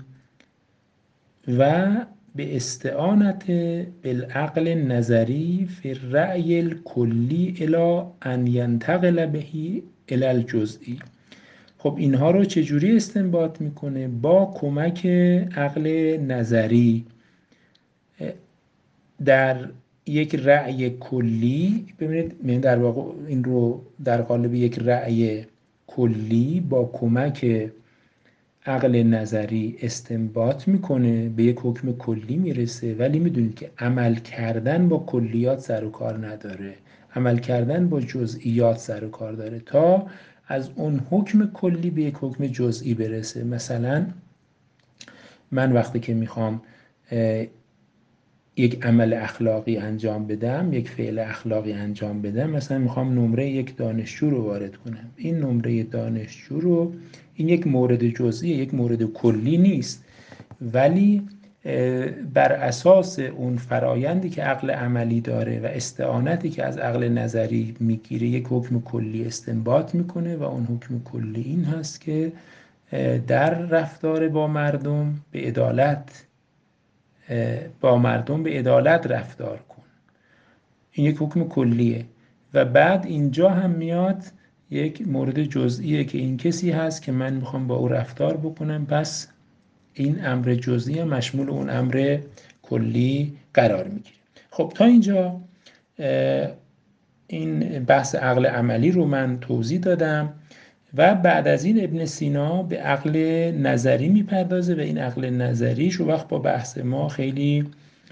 و به استعانت بالعقل نظری فی الرأی الکلی الی ان ینتقل به الی الجزئی. خب اینها رو چجوری استنباط میکنه؟ با کمک عقل نظری در یک رأی کلی. ببینید، من در واقع این رو در قالب یک رأی کلی با کمک عقل نظری استنباط میکنه، به یک حکم کلی میرسه. ولی میدونید که عمل کردن با کلیات سر و کار نداره، عمل کردن با جزئیات سر و کار داره تا از اون حکم کلی به یک حکم جزئی برسه. مثلا من وقتی که میخوام یک عمل اخلاقی انجام بدم، یک فعل اخلاقی انجام بدم، مثلا میخوام نمره یک دانشجو رو وارد کنم، این نمره دانشجو رو، این یک مورد جزئی، یک مورد کلی نیست، ولی بر اساس اون فرایندی که عقل عملی داره و استعانتی که از عقل نظری میگیره، یک حکم کلی استنباط میکنه و اون حکم کلی این هست که در رفتار با مردم به عدالت با مردم به عدالت رفتار کن. این یک حکم کلیه. و بعد اینجا هم میاد یک مورد جزئیه که این کسی هست که من میخوام با او رفتار بکنم، پس این امر جزئی هم مشمول اون امر کلی قرار میگیره. خب تا اینجا این بحث عقل عملی رو من توضیح دادم و بعد از این ابن سینا به عقل نظری میپردازه و این عقل نظریش رو وقت با بحث ما خیلی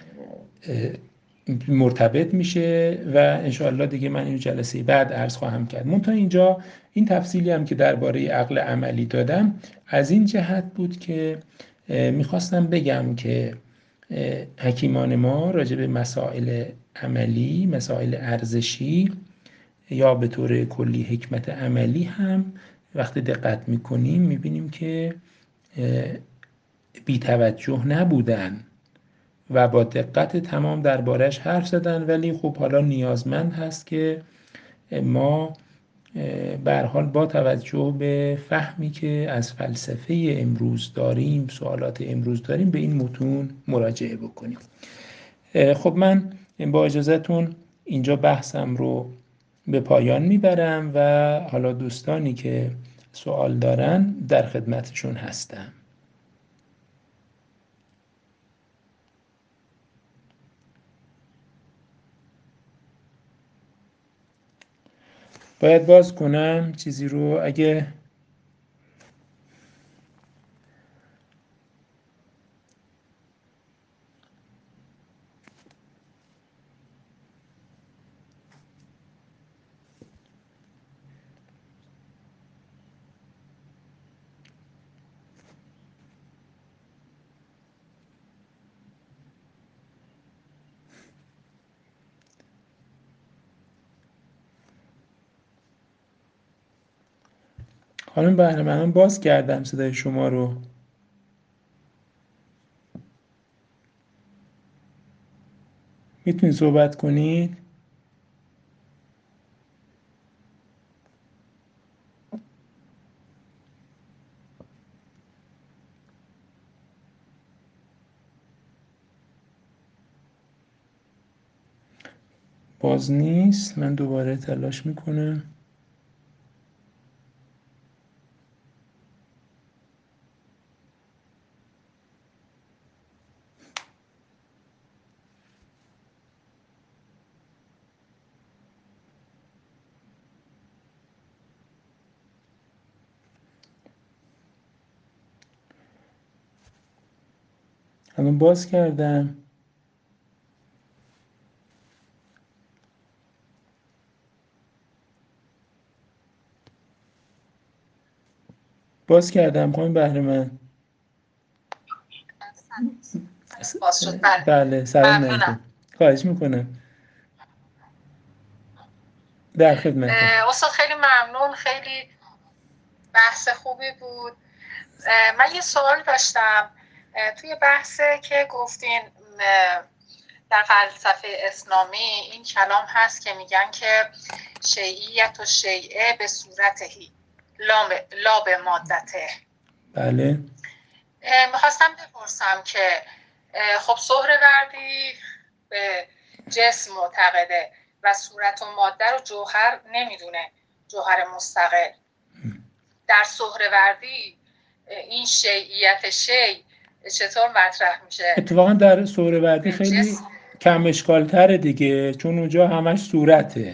مرتبط میشه و انشاءالله دیگه من این جلسه بعد عرض خواهم کرد. من تا اینجا این تفصیلی هم که درباره عقل عملی دادم از این جهت بود که میخواستم بگم که حکیمان ما راجع به مسائل عملی، مسائل ارزشی یا به طور کلی حکمت عملی هم وقتی دقت میکنیم میبینیم که بی توجه نبودن و با دقت تمام دربارش حرف زدن، ولی خب حالا نیازمند هست که ما به هر حال با توجه به فهمی که از فلسفه امروز داریم، سوالات امروز داریم، به این متون مراجعه بکنیم. خب من با اجازهتون اینجا بحثم رو به پایان میبرم و حالا دوستانی که سوال دارن در خدمتشون هستم. باید باز کنم چیزی رو؟ اگه خانم بهرمند باز کردم صدای شما رو. میتونید صحبت کنید؟ باز نیست. من دوباره تلاش میکنم. الان باز کردم. باز کردم خانم بهرمند. باز شد. بله سلام علیکم. خواهش میکنم. در خدمت. استاد خیلی ممنون، خیلی بحث خوبی بود. من یه سوال داشتم توی بحثه که گفتین در فلسفه اسلامی این کلام هست که میگن که شیعیت و شیعه به صورتهی لا به مادته. بله. میخواستم بپرسم که خب سهروردی به جسم معتقده و صورت و ماده رو جوهر نمیدونه، جوهر مستقل. در سهروردی این شیعیت شیع چطور مطرح میشه؟ اتفاقا در سهروردی خیلی کم اشکال تره دیگه، چون اونجا همش صورته.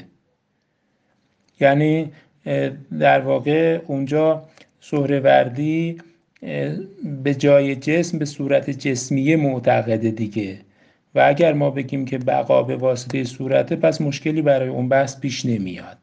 یعنی در واقع اونجا سهروردی به جای جسم به صورت جسمیه معتقده دیگه، و اگر ما بگیم که بقا به واسطه صورته، پس مشکلی برای اون بحث پیش نمیاد.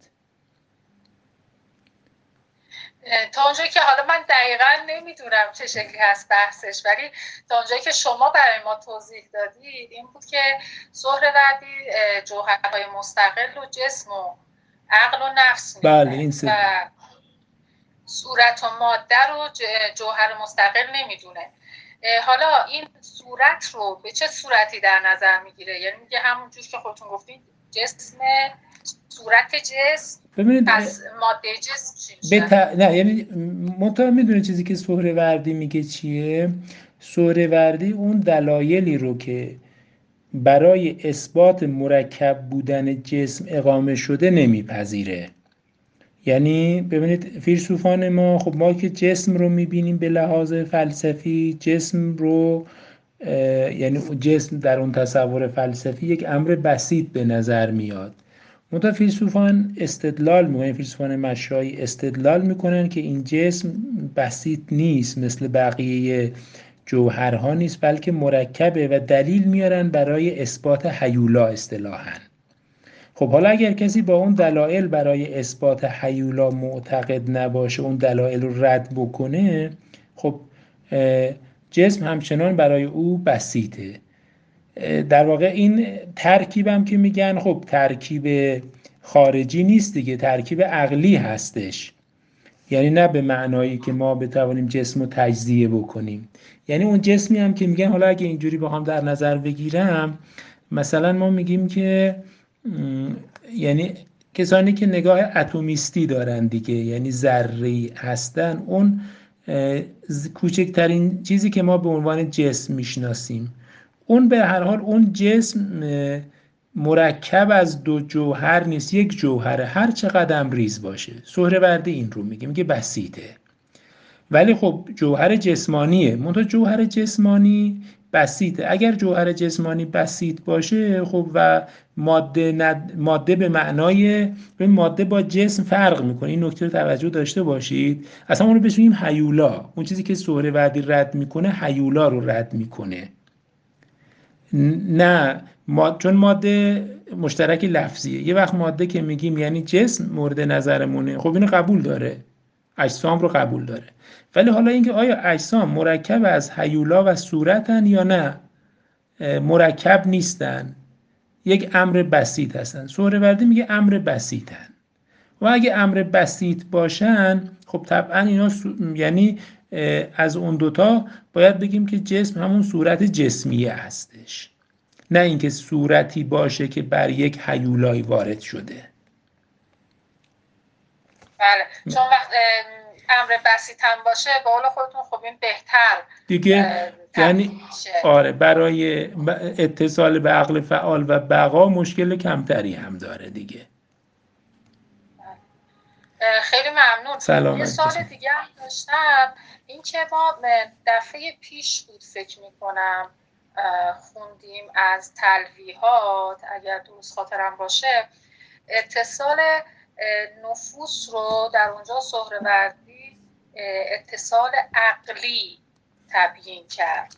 تا اونجایی که حالا من دقیقا نمیدونم چه شکلی هست بحثش، ولی تا اونجایی که شما برای ما توضیح دادید این بود که سهروردی جوهرهای مستقل و جسم و عقل و نفس میدونه. بله این سه. و صورت و ماده رو جوهر مستقل نمیدونه. حالا این صورت رو به چه صورتی در نظر میگیره؟ یعنی میگه همونجور که خودتون گفتید جسم، صورت جسم، ببینید پس ماده جسم چی میشه؟ ت... نه یعنی مطمئن میدونه چیزی که سهروردی میگه چیه؟ سهروردی اون دلایلی رو که برای اثبات مرکب بودن جسم اقامه شده نمیپذیره. یعنی ببینید فیلسوفان ما، خب ما که جسم رو میبینیم به لحاظ فلسفی، جسم رو یعنی جسم در اون تصور فلسفی یک امر بسیط به نظر میاد. منتها فیلسوفان استدلال میکنن، فیلسوفان مشایی استدلال میکنن که این جسم بسیط نیست، مثل بقیه جوهرها نیست، بلکه مرکبه و دلیل میارن برای اثبات هیولا اصطلاحاً. خب حالا اگر کسی با اون دلایل برای اثبات هیولا معتقد نباشه، اون دلایل رو رد بکنه، خب جسم همچنان برای او بسیطه. در واقع این ترکیبم که میگن، خب ترکیب خارجی نیست دیگه، ترکیب عقلی هستش. یعنی نه به معنایی که ما بتوانیم جسم رو تجزیه بکنیم. یعنی اون جسمی هم که میگن، حالا اگه اینجوری بخوام در نظر بگیرم، مثلا ما میگیم که یعنی کسانی که نگاه اتمیستی دارن دیگه، یعنی ذره‌ای هستن، اون کوچکترین چیزی که ما به عنوان جسم میشناسیم، اون به هر حال اون جسم مرکب از دو جوهر نیست، یک جوهره، هر چه قدم ریز باشه. سهروردی این رو میگه، میگه بسیطه. ولی خب جوهر جسمانیه، منتها جوهر جسمانی بسیطه. اگر جوهر جسمانی بسیط باشه، خب و ماده ند... ماده به معنای به ماده با جسم فرق میکنه. این نکته رو توجه داشته باشید. اصلا اون رو بهش میگیم هیولا. اون چیزی که سهروردی رد میکنه، هیولا رو رد میکنه. نه ماد... چون ماده مشترک لفظیه. یه وقت ماده که میگیم یعنی جسم مورد نظرمونه، خب اینو قبول داره، اجسام رو قبول داره. ولی حالا اینکه آیا اجسام مرکب از هیولا و صورتن یا نه مرکب نیستن، یک امر بسیط هستن، سهروردی میگه امر بسیطن. و اگه امر بسیط باشن، خب طبعا اینا سو... یعنی از اون دوتا باید بگیم که جسم همون صورت جسمیه هستش، نه اینکه صورتی باشه که بر یک هیولای وارد شده. بله، چون وقت امر بسیط هم باشه به قول خودتون خب این بهتر دیگه، یعنی آره برای اتصال به عقل فعال و بقا مشکل کمتری هم داره دیگه. خیلی ممنون. سلامت. یه سوال دیگه هم داشتم، این که ما دفعه پیش بود فکر میکنم خوندیم از تلویحات، اگر درست خاطرم باشه، اتصال نفوس رو در اونجا سهروردی اتصال عقلی تبیین کرد.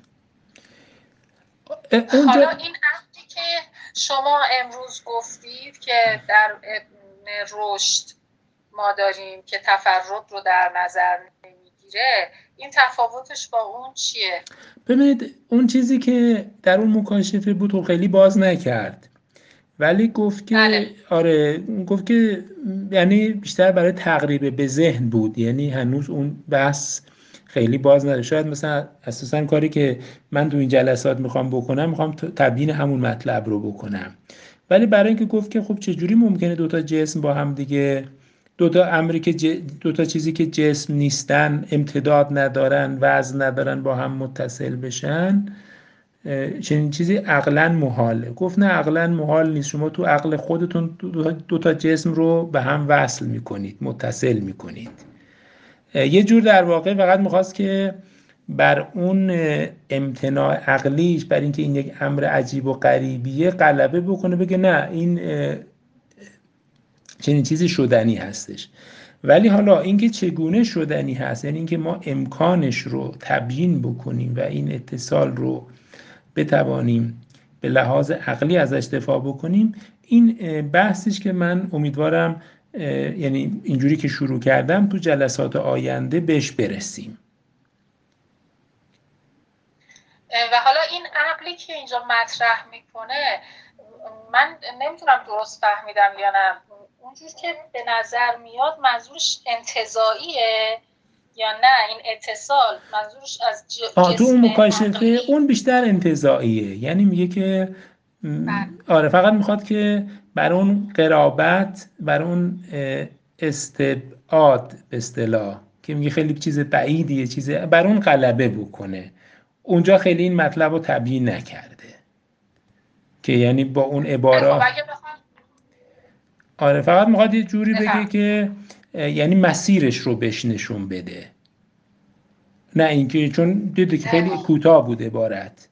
حالا این عقلی که شما امروز گفتید که در رشد ما داریم که تفرد رو در نظر نمیگیره، این تفاوتش با اون چیه؟ ببینید اون چیزی که در اون مکاشفه بود خیلی باز نکرد، ولی گفت که بله. آره گفت که یعنی بیشتر برای تقریب به ذهن بود، یعنی هنوز اون بحث خیلی باز نده. شاید مثلا اساساً کاری که من تو این جلسات میخوام بکنم، میخوام تبیین همون مطلب رو بکنم، ولی برای اینکه گفت که خب چجوری ممکنه دوتا جسم با هم دیگه، دوتا امری که ج... دوتا چیزی که جسم نیستن، امتداد ندارن، وزن ندارن، با هم متصل بشن، چنین چیزی عقلاً محاله. گفت نه عقلاً محال نیست، شما تو عقل خودتون دو تا جسم رو به هم وصل میکنید، متصل میکنید. یه جور در واقع فقط میخواست که بر اون امتناع عقلیش، بر اینکه این یک امر عجیب و غریبیه غلبه بکنه، بگه نه این چنین چیزی شدنی هستش. ولی حالا اینکه چگونه شدنی هست، یعنی اینکه ما امکانش رو تبیین بکنیم و این اتصال رو بتوانیم به لحاظ عقلی ازش دفاع بکنیم، این بحثش که من امیدوارم یعنی اینجوری که شروع کردم تو جلسات آینده بهش برسیم. و حالا این عقلی که اینجا مطرح میکنه، من نمیتونم درست فهمیدم یا نه، اونجور که به نظر میاد منظورش انتزاعیه یا نه این اتصال منظورش از جسم؟ تو اون مکاشفه اون بیشتر انتزاعیه، یعنی میگه که آره فقط میخواد که بر اون قرابت، بر اون استبعاد به اصطلاح که میگه خیلی چیز بعیدیه، چیز بر اون غلبه بکنه. اونجا خیلی این مطلب رو تبیین نکرده. که یعنی با اون خب عبارات اگه بخوام آره فقط میخواد یه جوری بگه بفهم که یعنی مسیرش رو بهش نشون بده، نه اینکه چون دیدی که خیلی کوتاه بود عبارت.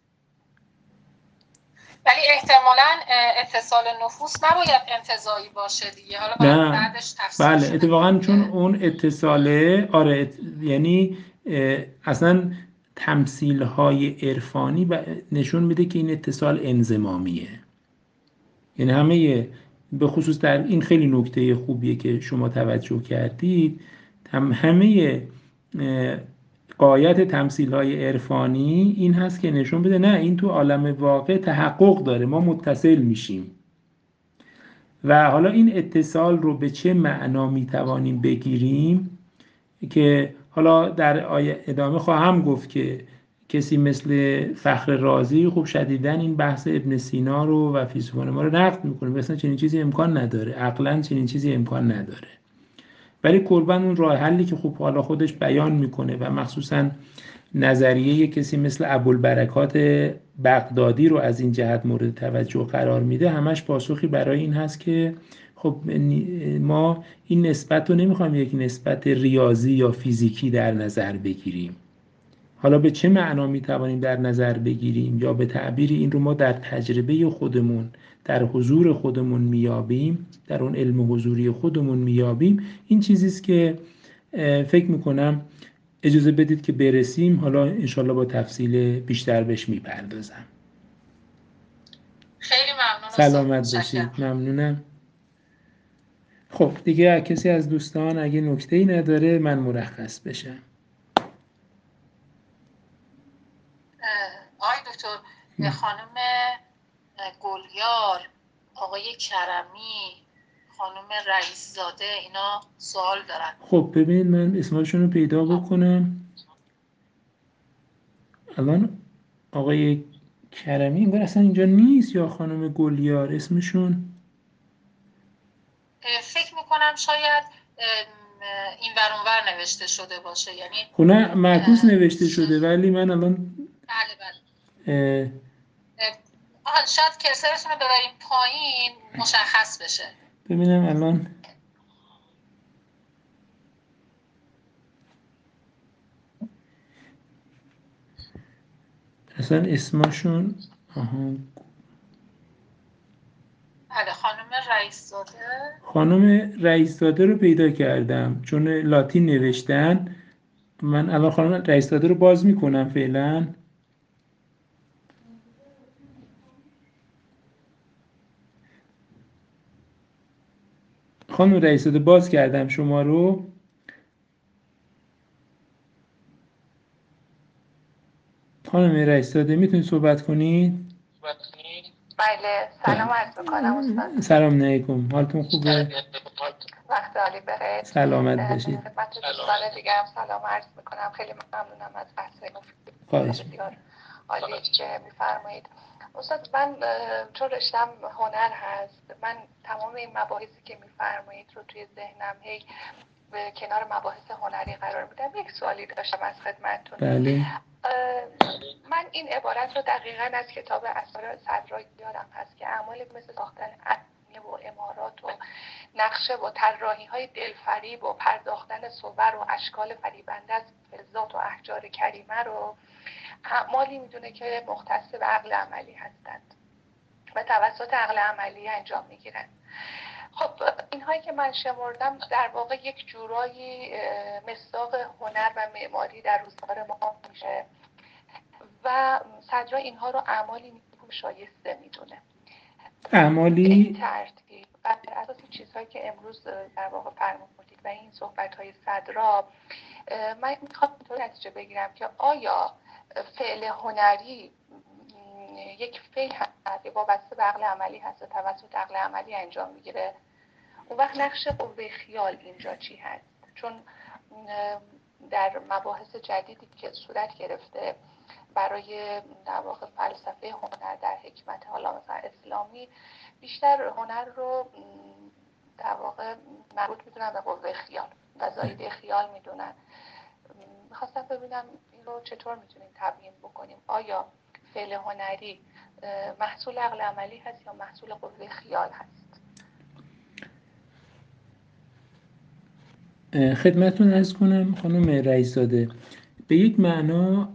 ولی احتمالاً اتصال نفوس نباید انتزاعی باشه دیگه، حالا باید نه بعدش تفسیر بله شده اتفاقا چون دیگه. اون اتصاله آره ات... یعنی اصلا تمثیل های عرفانی ب... نشون میده که این اتصال انضمامیه، یعنی همه به خصوص در این خیلی نکته خوبیه که شما توجه کردید، هم همه غایت تمثیل های عرفانی این هست که نشون بده نه این تو عالم واقع تحقق داره، ما متصل میشیم. و حالا این اتصال رو به چه معنا میتوانیم بگیریم که حالا در آیه ادامه خواهم گفت که کسی مثل فخر رازی خوب شدیداً این بحث ابن سینا رو و فیلسوفان ما رو نقد میکنه، مثلا چنین چیزی امکان نداره، عقلاً چنین چیزی امکان نداره. ولی قربان اون راه حلی که خوب حالا خودش بیان میکنه و مخصوصاً نظریه کسی مثل ابوالبرکات بغدادی رو از این جهت مورد توجه قرار میده، همش پاسخی برای این هست که خب ما این نسبت رو نمیخوایم یک نسبت ریاضی یا فیزیکی در نظر بگیریم. حالا به چه معنا میتوانیم در نظر بگیریم یا به تعبیر این رو ما در تجربه خودمون در حضور خودمون میابیم، در اون علم حضوری خودمون میابیم، این چیزیست که فکر میکنم اجازه بدید که برسیم، حالا انشالله با تفصیل بیشتر بهش میپردازم. خیلی ممنون. سلامت باشید. ممنونم. خب دیگه کسی از دوستان اگه نکته‌ای نداره من مرخص بشم. آقای دکتر، خانم گلیار، آقای کرمی، خانم رئیس زاده اینا سوال دارن. خب ببینید من اسمشون رو پیدا بکنم. الان آقای کرمی انگار اصلا اینجا نیست یا خانم گلیار اسمشون فکر میکنم شاید این ور اون ور نوشته شده باشه، یعنی خب نه معکوس نوشته شده ولی من الان بله بله آها شاید کرسرتون رو ببریم پایین مشخص بشه. ببینم الان اصلا اسمشون آها بله خانم رئیس زاده خانم رئیس زاده رو پیدا کردم چون لاتین نوشتن. من الان خانم رئیس زاده رو باز میکنم فعلا. خانم رئیس زاده باز کردم شما رو. خانم رئیس زاده میتونید صحبت کنید؟ بله سلام عرض میکنم استاد. سلام علیکم، حالتون خوبه؟ وقت عالی بخیر. سلامت باشید. خدمت دوستان دیگه هم سلام عرض میکنم. خیلی ممنونم از بحث خواهش بسیار عالی که میفرمایید. استاد من چون رشتم هنر هست، من تمام این مباحثی که میفرمایید رو توی ذهنم هی به کنار مباحث هنری قرار میدم. یک سوالی داشتم از خدمتتون. بله. من این عبارت رو دقیقاً از کتاب اسرار صدرا یادم هست که اعمال مثل ساختن ابنیه و امارات و نقشه و طراحی های دلفریب و پرداختن صور و اشکال فریبنده از فلزات و احجار کریمه رو اعمالی میدونه که مختص به عقل عملی هستند و توسط عقل عملی انجام میگیرن. خب اینهایی که من شمردم در واقع یک جورایی مصداق هنر و معماری در روزگار ما میشه و صدرا اینها رو اعمالی نیکو شایسته میدونه. اعمالی این ترتیب بر اساس چیزهایی که امروز در واقع فرمودید و این صحبت‌های صدرا، من میخوام اینطور نتیجه بگیرم که آیا فعل هنری یک فعل هست که وابسته به عقل عملی هست و توسط عقل عملی انجام میگیره؟ اون وقت نقش قوه خیال اینجا چی هست؟ چون در مباحث جدیدی که صورت گرفته برای در واقع فلسفه هنر در حکمت حالا مثلا اسلامی، بیشتر هنر رو در واقع مربوط میدونن به قوه خیال و زایده خیال میدونن. میخواستم ببینم این رو چطور میتونیم تبیین بکنیم. آیا فعل هنری محصول عقل عملی هست یا محصول قوه خیال هست. خدمتتون عرض کنم خانم رئیس‌زاده، به یک معنا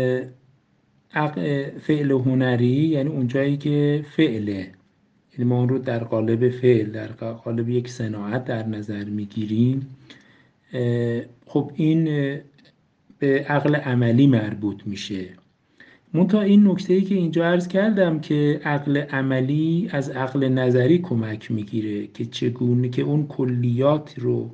فعل هنری یعنی اون جایی که فعله، یعنی ما اون رو در قالب فعل، در قالب یک صناعت در نظر میگیریم. خب این به عقل عملی مربوط میشه. منتها این نکته‌ای که اینجا عرض کردم که عقل عملی از عقل نظری کمک میگیره که چگونه که اون کلیات رو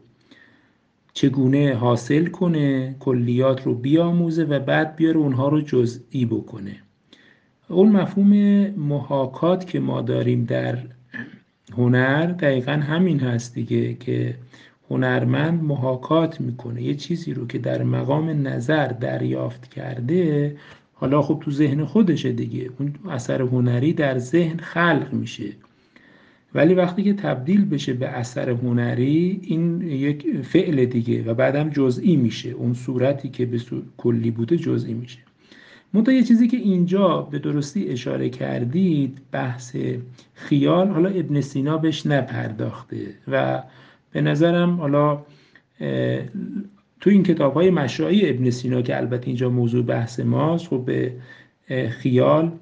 چگونه حاصل کنه، کلیات رو بیاموزه و بعد بیاره اونها رو جزئی بکنه. اون مفهوم محاکات که ما داریم در هنر دقیقا همین هست دیگه، که هنرمند محاکات میکنه یه چیزی رو که در مقام نظر دریافت کرده، حالا خب تو ذهن خودشه دیگه، اون اثر هنری در ذهن خلق میشه، ولی وقتی که تبدیل بشه به اثر هنری این یک فعل دیگه و بعدم جزئی میشه، اون صورتی که به کلی بوده جزئی میشه. منتها یه چیزی که اینجا به درستی اشاره کردید، بحث خیال، حالا ابن سینا بهش نپرداخته و به نظرم حالا تو این کتاب‌های مشاعی ابن سینا که البته اینجا موضوع بحث ماست، خب به خیال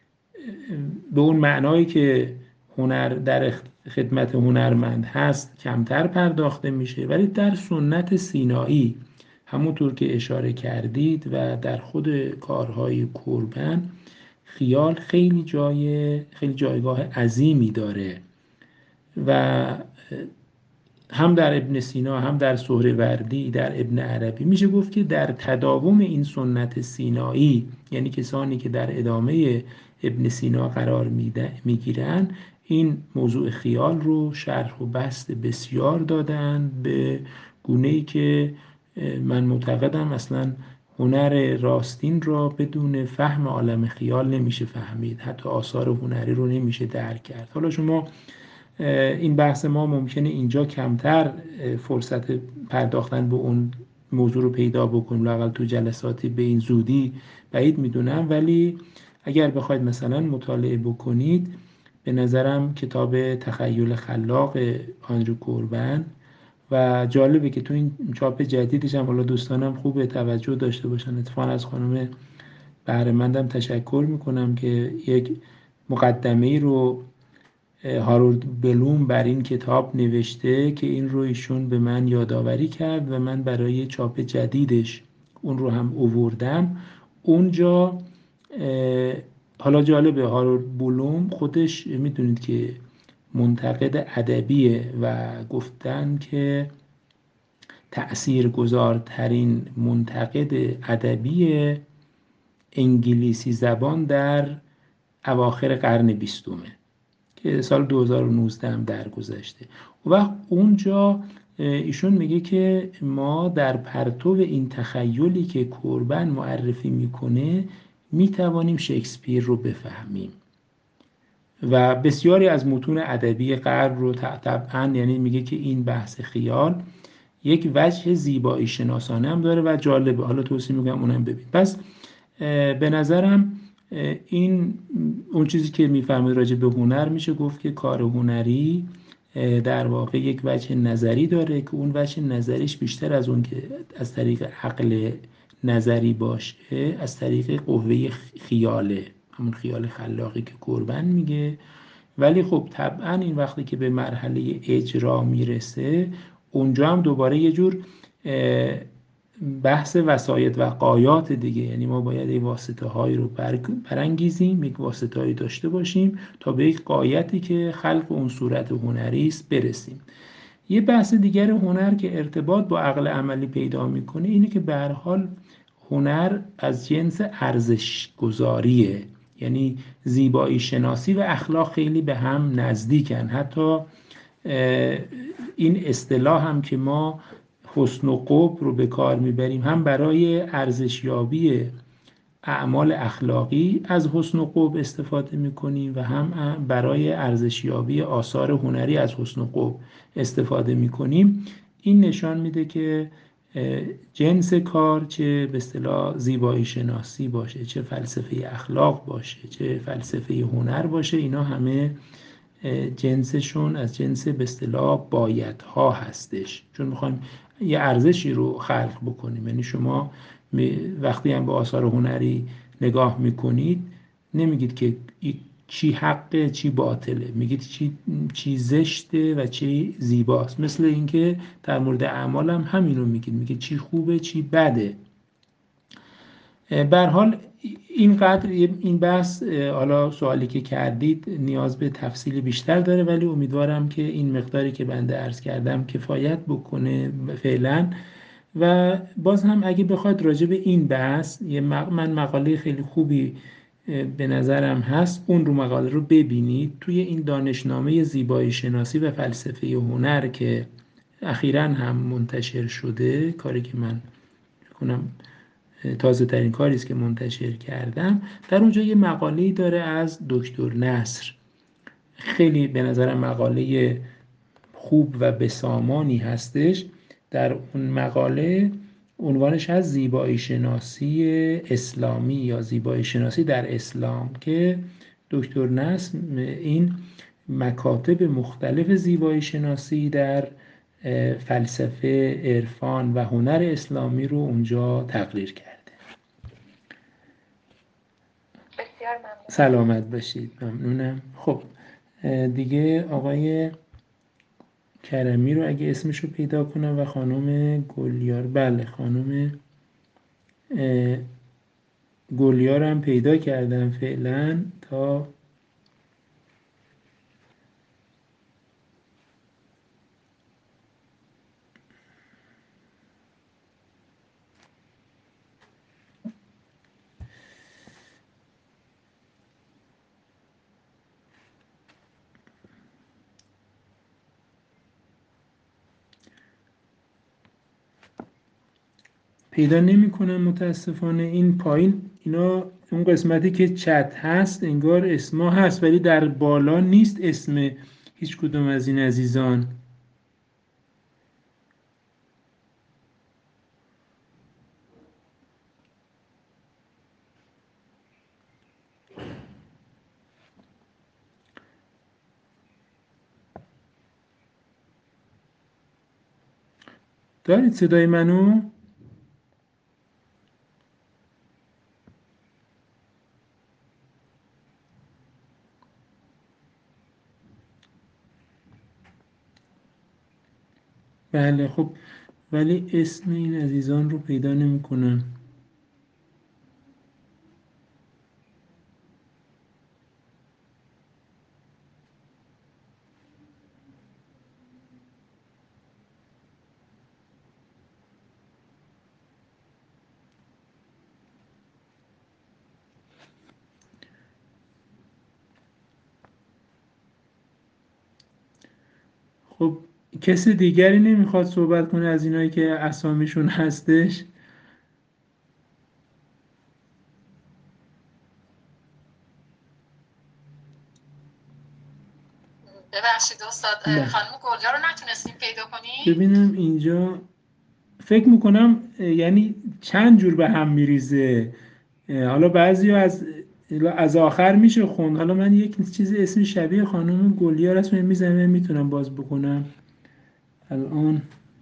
به اون معنایی که هنر در خدمت هنرمند هست کمتر پرداخته میشه، ولی در سنت سینایی همونطور که اشاره کردید و در خود کارهای کوربن، خیال خیلی جای خیلی جایگاه عظیمی داره و هم در ابن سینا، هم در سهروردی، در ابن عربی میشه گفت که در تداوم این سنت سینایی، یعنی کسانی که در ادامه ابن سینا قرار میگیرن، این موضوع خیال رو شرح و بسط بسیار دادن، به گونه‌ای که من معتقدم اصلا هنر راستین را بدون فهم عالم خیال نمیشه فهمید، حتی آثار هنری رو نمیشه درک کرد. حالا شما این بحث ما ممکنه اینجا کمتر فرصت پرداختن به اون موضوع رو پیدا بکنیم، لااقل تو جلساتی به این زودی بعید میدونم، ولی اگر بخواید مثلا مطالعه بکنید، به نظرم کتاب تخیل خلاق آندرو کوربن، و جالبه که تو این چاپ جدیدش هم حالا دوستانم خوب توجه داشته باشن. اتفاقا از خانم بهره‌مندم تشکر میکنم که یک مقدمه‌ای رو هارولد بلوم بر این کتاب نوشته که این رو ایشون به من یادآوری کرد و من برای چاپ جدیدش اون رو هم آوردم. اونجا حالا جالبه، هارولد بلوم خودش میدونید که منتقد ادبیه و گفتن که تأثیرگذارترین منتقد ادبی انگلیسی زبان در اواخر قرن بیستمه که سال دو هزار و نوزده هم درگذشته. و اونجا ایشون میگه که ما در پرتو این تخیلی که کوربن معرفی میکنه میتوانیم شکسپیر رو بفهمیم و بسیاری از متون ادبی غرب رو طبعا، یعنی میگه که این بحث خیال یک وجه زیبایی شناسانه هم داره و جالبه، حالا توصیه میگم اونم ببین. پس به نظرم این اون چیزی که میفهمید راجع به هنر، میشه گفت که کار هنری در واقع یک وجه نظری داره که اون وجه نظریش بیشتر از اون که از طریق عقل نظری باشه، از طریق قوه خیاله، همون خیال خلاقی که کوربن میگه. ولی خب طبعا این وقتی که به مرحله اجرا میرسه، اونجا هم دوباره یه جور بحث وسایط و غایات دیگه، یعنی ما باید این واسطه هایی رو برانگیزیم، یک واسطه هایی داشته باشیم تا به یک غایتی که خلق اون صورت هنری است برسیم. یه بحث دیگر هنر که ارتباط با عقل عملی پیدا میکنه اینه که به هر حال هنر از جنس ارزش گذاریه، یعنی زیبایی شناسی و اخلاق خیلی به هم نزدیکن. حتی این اصطلاح هم که ما حسن و قبح رو به کار میبریم، هم برای ارزشیابی اعمال اخلاقی از حسن و قبح استفاده میکنیم و هم برای ارزشیابی آثار هنری از حسن و قبح استفاده میکنیم. این نشان میده که جنس کار، چه به اصطلاح زیبایی شناسی باشه، چه فلسفه اخلاق باشه، چه فلسفه هنر باشه، اینا همه جنسشون از جنس به اصطلاح بایدها هستش، چون میخوایم یه ارزشی رو خلق بکنیم. یعنی شما وقتی هم به آثار هنری نگاه میکنید نمیگید که چی حقه چی باطله، میگید چی چی زشته و چی زیباست. مثل اینکه در مورد اعمال هم همین رو میگید، میگید چی خوبه چی بده. به هر حال اینقدر این بحث، حالا سوالی که کردید نیاز به تفصیل بیشتر داره، ولی امیدوارم که این مقداری که بنده عرض کردم کفایت بکنه فعلا. و باز هم اگه بخواد راجع به این بحث، من مقاله خیلی خوبی به نظرم هست، اون رو مقاله رو ببینید توی این دانشنامه زیبایی شناسی و فلسفه هنر که اخیراً هم منتشر شده، کاری که من کنم تازه ترین کاری است که منتشر کردم. در اونجا یه مقاله‌ای داره از دکتر نصر، خیلی به نظرم مقاله خوب و بسامانی هستش. در اون مقاله عنوانش از زیبایی شناسی اسلامی یا زیبایی شناسی در اسلام، که دکتر نصر این مکاتب مختلف زیبایی شناسی در فلسفه، عرفان و هنر اسلامی رو اونجا تقریر کرده. بسیار ممنون. سلامت باشید. ممنونم. خب دیگه آقای کرمی رو اگه اسمش رو پیدا کنم و خانم گلیار، بله خانم گلیار هم پیدا کردم فعلا. تا پیدا نمی کنم متاسفانه. این پایین اینا اون قسمتی که چت هست انگار اسما هست، ولی در بالا نیست اسم هیچ کدوم از این عزیزان. دارید صدای منو؟ بله خب، ولی اسم این عزیزان رو پیدا نمی کنم. خب کسی دیگری نمیخواد صحبت کنه از اینایی که اسامیشون هستش؟ ببخشید استاد، خانم گلیا رو نتونستیم پیدا کنیم. ببینم اینجا فکر میکنم یعنی چند جور به هم میریزه. حالا بعضی از از آخر میشه خوند. حالا من یک چیز اسمی شبیه خانم گلیار هست میزنم، میتونم باز بکنم الان.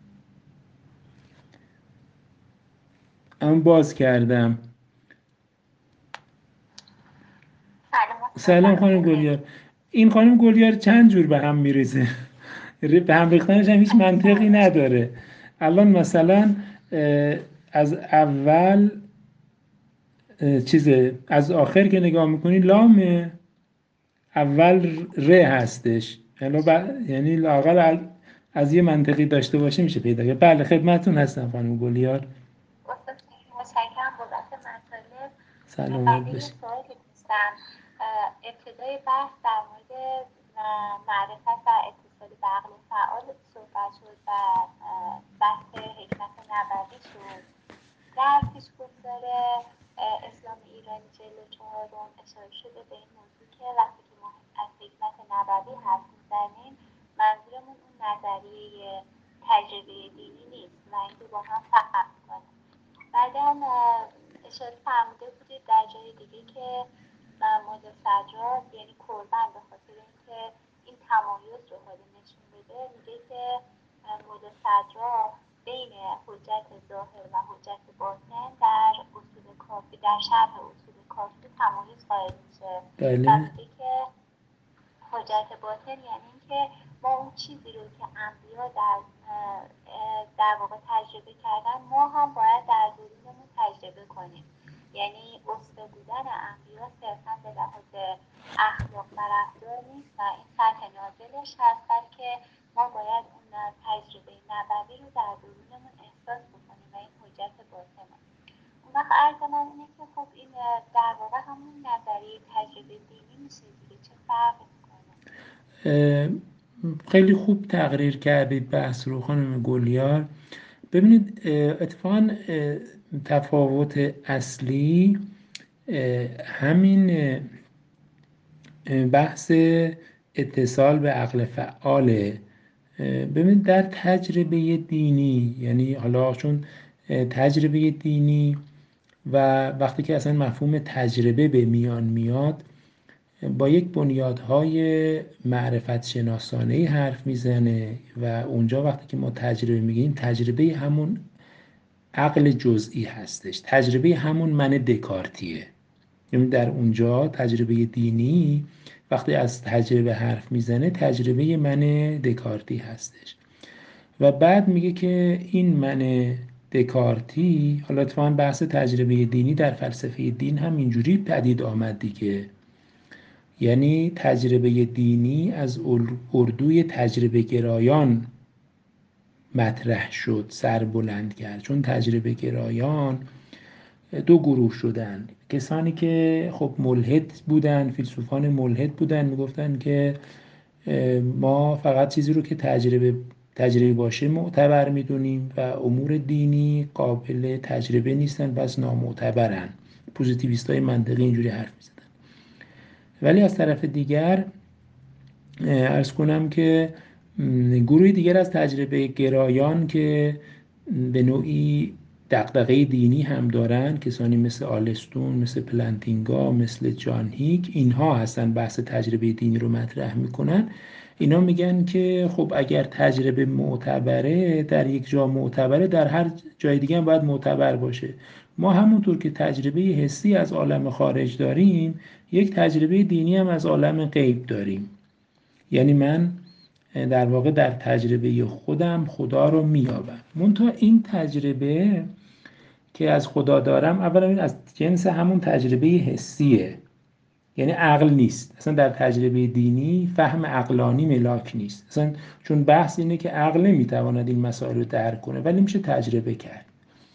الان باز کردم. سلام خانم گلیار. این خانم گلیار چند جور به هم میریزه، به هم ریختنش هم هیچ منطقی نداره. الان مثلا از اول چیزه، از آخر که نگاه میکنی لامه، اول ر هستش. یعنی لااقل از یه منطقی داشته باشه میشه پیدا کرد. بله خدمتتون هستم خانم گلیار. متشکرم بابت مطالب. سلامت باشید. سوالی داشتم. ابتدای بحث در مورد معرفت و اتصال به عقل فعال صحبت شد و بحث حکمت نبوی شد. در پیشگفتار اسلام ایرانی چهل و چهارم اشاره شده به این موضوع که وقتی که ما از حکمت نبوی حرف میزنیم منظورمون اون نظریه تجربه دینی نیست و اینکه با هم فرق میکنه. بعدم اشاره فرموده بودید در جای دیگه که مولا سجاد یعنی قربان به خاطر اینکه این تمایز رو حالا نشون بده، میگه که مولا سجاد بین حجت ظاهر و حجت باطن در اصول کافی، در شرح اصول کافی تمایز قائل میشه و میگه که حجت باطن یعنی اینکه ما اون چیزی رو که انبیا در در واقع تجربه کردن ما هم باید در درونمون تجربه کنیم. یعنی اسوه بودن انبیا صرفا به لحاظ اخلاق و رفتار نیست و این سطح نازلش هست، بلکه ما باید اون تجربه نبوی رو در درونمون احساس بکنیم و این حجت باطنه. اون وقت عرض من اینه که خب این در واقع همون نظریه تجربه دینی میشه دیگه، چه فرقی میکنه؟ خیلی خوب تقریر کردید بحث رو خانم گلیار. ببینید اتفاقا تفاوت اصلی همین بحث اتصال به عقل فعاله. ببینید در تجربه دینی، یعنی حالا چون تجربه دینی و وقتی که اصلا مفهوم تجربه به میان میاد با یک بنیادهای معرفت شناسانه‌ای حرف میزنه و اونجا وقتی که ما تجربه میگیم تجربه همون عقل جزئی هستش، تجربه همون من دکارتیه. یعنی در اونجا تجربه دینی وقتی از تجربه حرف میزنه تجربه من دکارتی هستش و بعد میگه که این من دکارتی، حالا اتفاقاً بحث تجربه دینی در فلسفه دین هم اینجوری پدید آمد دیگه، یعنی تجربه دینی از اردوی تجربه گرایان مطرح شد، سر بلند کرد. چون تجربه گرایان دو گروه شدن، کسانی که خب ملحد بودن، فیلسوفان ملحد بودن، میگفتن که ما فقط چیزی رو که تجربه تجربه باشه معتبر میدونیم و امور دینی قابل تجربه نیستن پس نامعتبرن. پوزیتیویستای منطقی اینجوری حرف میزنن. ولی از طرف دیگر عرض کنم که گروه دیگر از تجربه گرایان که به نوعی دغدغه دینی هم دارن، کسانی مثل آلستون، مثل پلانتینگا، مثل جان هیک، اینها هستن بحث تجربه دینی رو مطرح میکنن. اینا میگن که خب اگر تجربه معتبره در یک جا معتبره، در هر جای دیگه هم باید معتبر باشه. ما همونطور که تجربه حسی از عالم خارج داریم، یک تجربه دینی هم از عالم غیب داریم. یعنی من در واقع در تجربه خودم خدا رو میابم. منتها این تجربه که از خدا دارم اولا این از جنس همون تجربه حسیه، یعنی عقل نیست. اصلا در تجربه دینی فهم عقلانی ملاک نیست اصلا، چون بحث اینه که عقل نمیتواند این مسائل رو درک کنه ولی میشه تجربه کرد.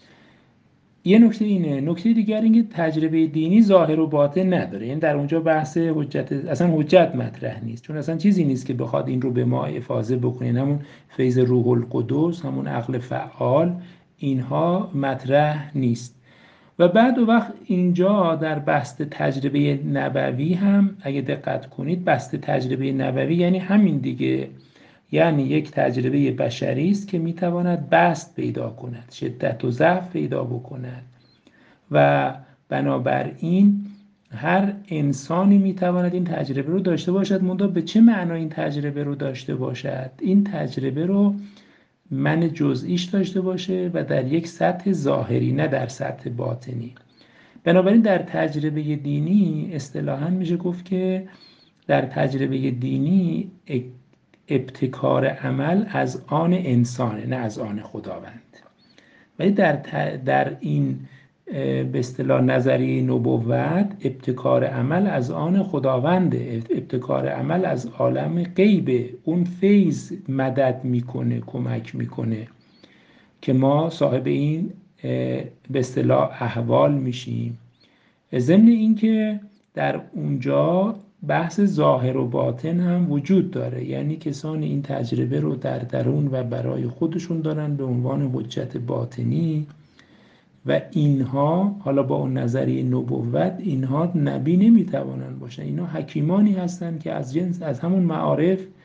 یه نکته اینه. نکته دیگر اینه که تجربه دینی ظاهر و باطن نداره، یعنی در اونجا بحث حجت، اصلا حجت مطرح نیست، چون اصلا چیزی نیست که بخواد این رو به ما افاضه بکنه. همون فیض روح القدس، همون عقل فعال، اینها مطرح نیست. و بعد و وقت اینجا در بحث تجربه نبوی هم اگه دقت کنید، بحث تجربه نبوی یعنی همین دیگه، یعنی یک تجربه بشری است که میتواند بسط پیدا کند، شدت و ضعف پیدا بکند و بنابراین هر انسانی میتواند این تجربه رو داشته باشد. منتها به چه معنا این تجربه رو داشته باشد؟ این تجربه رو من جزئیش داشته باشه و در یک سطح ظاهری، نه در سطح باطنی. بنابراین در تجربه دینی اصطلاحاً میشه گفت که در تجربه دینی ابتکار عمل از آن انسانه، نه از آن خداوند. ولی در در این به اصطلاح نظریه نبوت ابتکار عمل از آن خداونده، ابتکار عمل از عالم غیبه. اون فیض مدد میکنه، کمک میکنه که ما صاحب این به اصطلاح احوال میشیم. ضمن این که در اونجا بحث ظاهر و باطن هم وجود داره، یعنی کسانی این تجربه رو در درون و برای خودشون دارن به عنوان حجت باطنی و اینها حالا با اون نظریه نبوت اینها نبی نمیتوانن باشن. اینها حکیمانی هستن که از جنس از همون معارف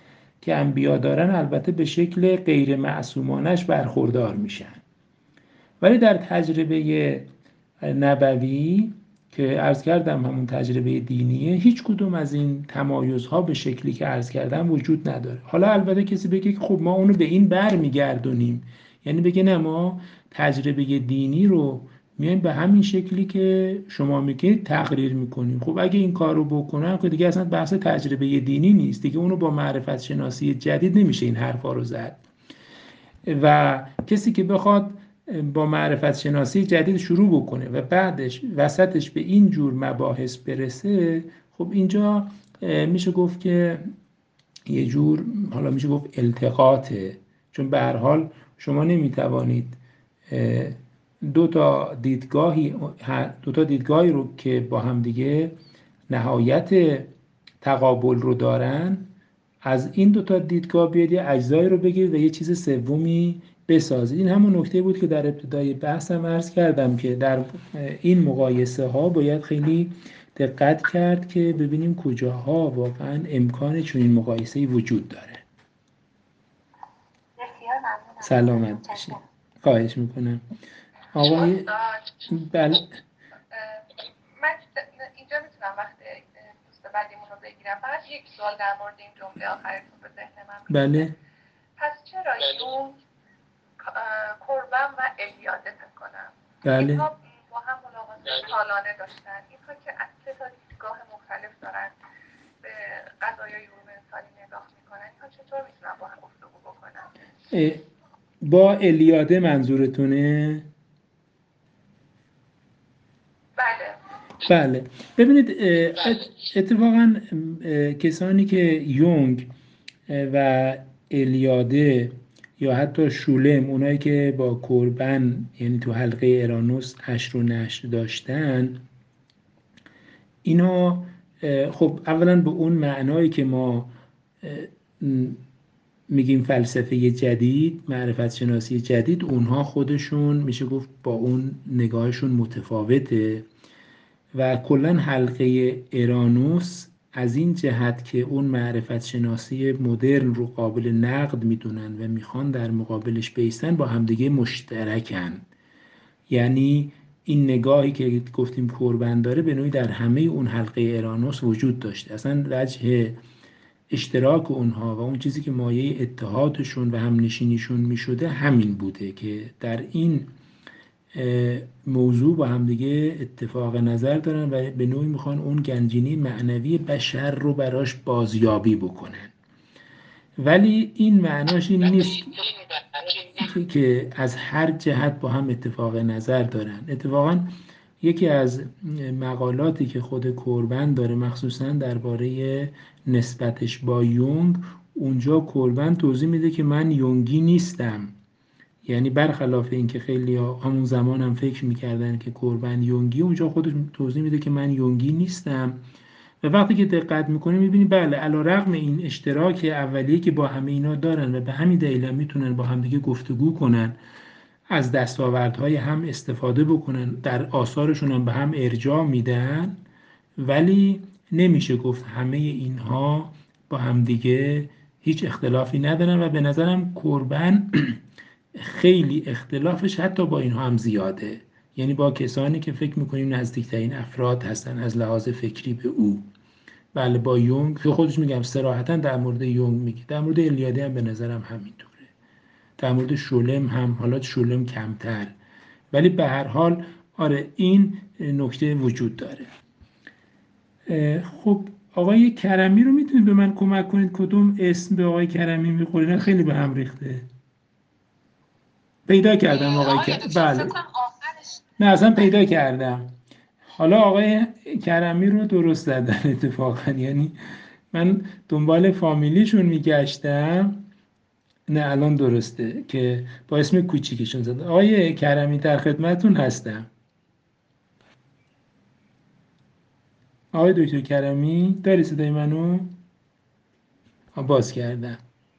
که انبیا دارن البته به شکل غیر معصومانش برخوردار میشن. ولی در تجربه نبوی که عرض کردم همون تجربه دینیه، هیچ کدوم از این تمایزها به شکلی که عرض کردم وجود نداره. حالا البته کسی بگه که خب ما اونو به این بر میگردونیم، یعنی بگه نه ما تجربه دینی رو میایم به همین شکلی که شما میگید تقریر میکنیم. خب اگه این کار رو بکنن که دیگه اصلا بحث تجربه دینی نیست دیگه، اونو با معرفت شناسی جدید نمیشه این حرفا رو زد. و کسی که بخواد با معرفت شناسی جدید شروع بکنه و بعدش وسطش به این جور مباحث برسه، خب اینجا میشه گفت که یه جور حالا میشه گفت التقاطه، چون به هر حال شما نمیتوانید دو تا دیدگاهی دو تا دیدگاهی رو که با هم دیگه نهایت تقابل رو دارن، از این دو تا دیدگاه بیاید یه اجزایی رو بگیرید و یه چیز سومی بسازید. این همون نکته بود که در ابتدای بحثم عرض کردم که در این مقایسه ها باید خیلی دقت کرد که ببینیم کجاها واقعا امکان چنین مقایسه‌ای وجود داره. سلامت باشید. خواهش میکنم. آقای بله من اینجا میتونم وقت دوست بعدیمون رو بگیرم. فقط یک سوال در مورد این جمله آخرتون به ذهن من میاد. بله. پس چرا یونگ کوربن و الیاده فکر کنم بله اینها با هم ملاقات سالانه داشتن، اینها که از سه تا دیدگاه مختلف دارن به قضایای علوم انسانی نگاه میکنن، اینها چطور میتونن با هم گفتگو بکنن؟ با الیاده منظورتونه؟ بله بله. ببینید اتفاقا کسانی که یونگ و الیاده یا حتی شولم، اونایی که با کوربن یعنی تو حلقه اورانوس عشر و نشر داشتن، اینا خب اولا به اون معنایی که ما میگیم فلسفه جدید، معرفت شناسی جدید، اونها خودشون میشه گفت با اون نگاهشون متفاوته و کلن حلقه اورانوس از این جهت که اون معرفت شناسی مدرن رو قابل نقد میدونن و میخوان در مقابلش بیستن، با همدیگه مشترکن. یعنی این نگاهی که گفتیم کوربن داره به نوعی در همه اون حلقه اورانوس وجود داشته. اصلا وجه اشتراک اونها و اون چیزی که مایه اتحادشون و همنشینیشون میشده همین بوده که در این موضوع با همدیگه اتفاق نظر دارن و به نوعی میخوان اون گنجینه معنوی بشر رو براش بازیابی بکنن. ولی این معناش این نیست که, که از هر جهت با هم اتفاق نظر دارن. اتفاقا یکی از مقالاتی که خود کوربن داره مخصوصا درباره نسبتش با یونگ، اونجا کوربن توضیح میده که من یونگی نیستم. یعنی برخلاف این که خیلی همون زمان هم فکر میکردن که کوربن یونگی، اونجا خودش توضیح میده که من یونگی نیستم. و وقتی که دقت میکنه میبینی بله علیرغم این اشتراک اولیه که با همه اینا دارن و به همین دلیل هم میتونن با همدیگه گفتگو کنن، از دستاوردهای هم استفاده بکنن، در آثارشون هم به هم ارجاع میدن، ولی نمیشه گفت همه اینها با همدیگه هیچ اختلافی ندارن و به نظرم کوربن خیلی اختلافش حتی با اینها هم زیاده. یعنی با کسانی که فکر میکنیم نزدیکترین افراد هستن از لحاظ فکری به او. بله با یونگ که خودش میگم صراحتا در مورد یونگ میگه، در مورد الیاده هم به نظرم همینطوره، در مورد شولم هم، حالا شولم کمتر، ولی به هر حال آره این نکته وجود داره. خب آقای کرمی رو میتونید به من کمک کنید کدوم اسم به آقای کرمی میخوره؟ نه خیلی به هم ریخته. پیدا کردم آقای کرمی. بله نه اصلا پیدا کردم. حالا آقای کرمی رو درست زدن اتفاقا، یعنی من دنبال فامیلیشون میگشتم، نه الان درسته که با اسم کوچیکشون زدن. آقای کرمی در خدمتون هستم. آقای دکتر کرمی داری صدای منو؟ باز کردم.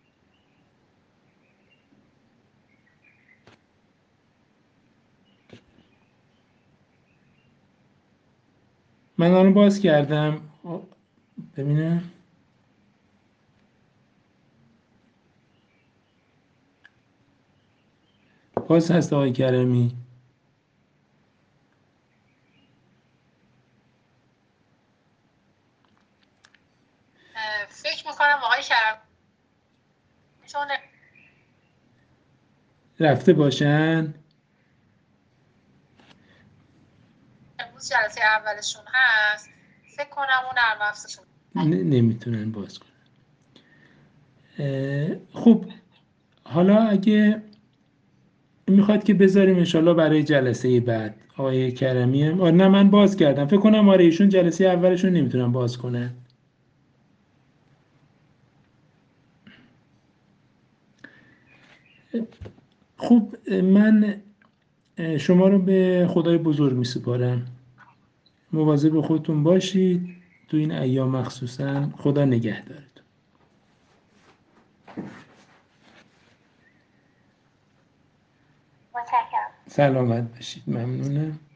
من آن باز کردم ببینم. باز هست آقای کرمی؟ فکر میکنم آقای کرمی چون رفته باشن. امروز جلسه اولشون هست، فکر کنم اون نرم افزارشون نمیتونن باز کنن. خب حالا اگه میخواد که بذاریم انشالله برای جلسه بعد آقای کرمی هم آره نه من باز کردم فکر کنم آره ایشون جلسه اولشون نمیتونن باز کنن. خب من شما رو به خدای بزرگ میسپارم. مواظب خودتون باشید تو این ایام مخصوصا. خدا نگهدارتون. متشکرم. سلامت باشید. ممنونم.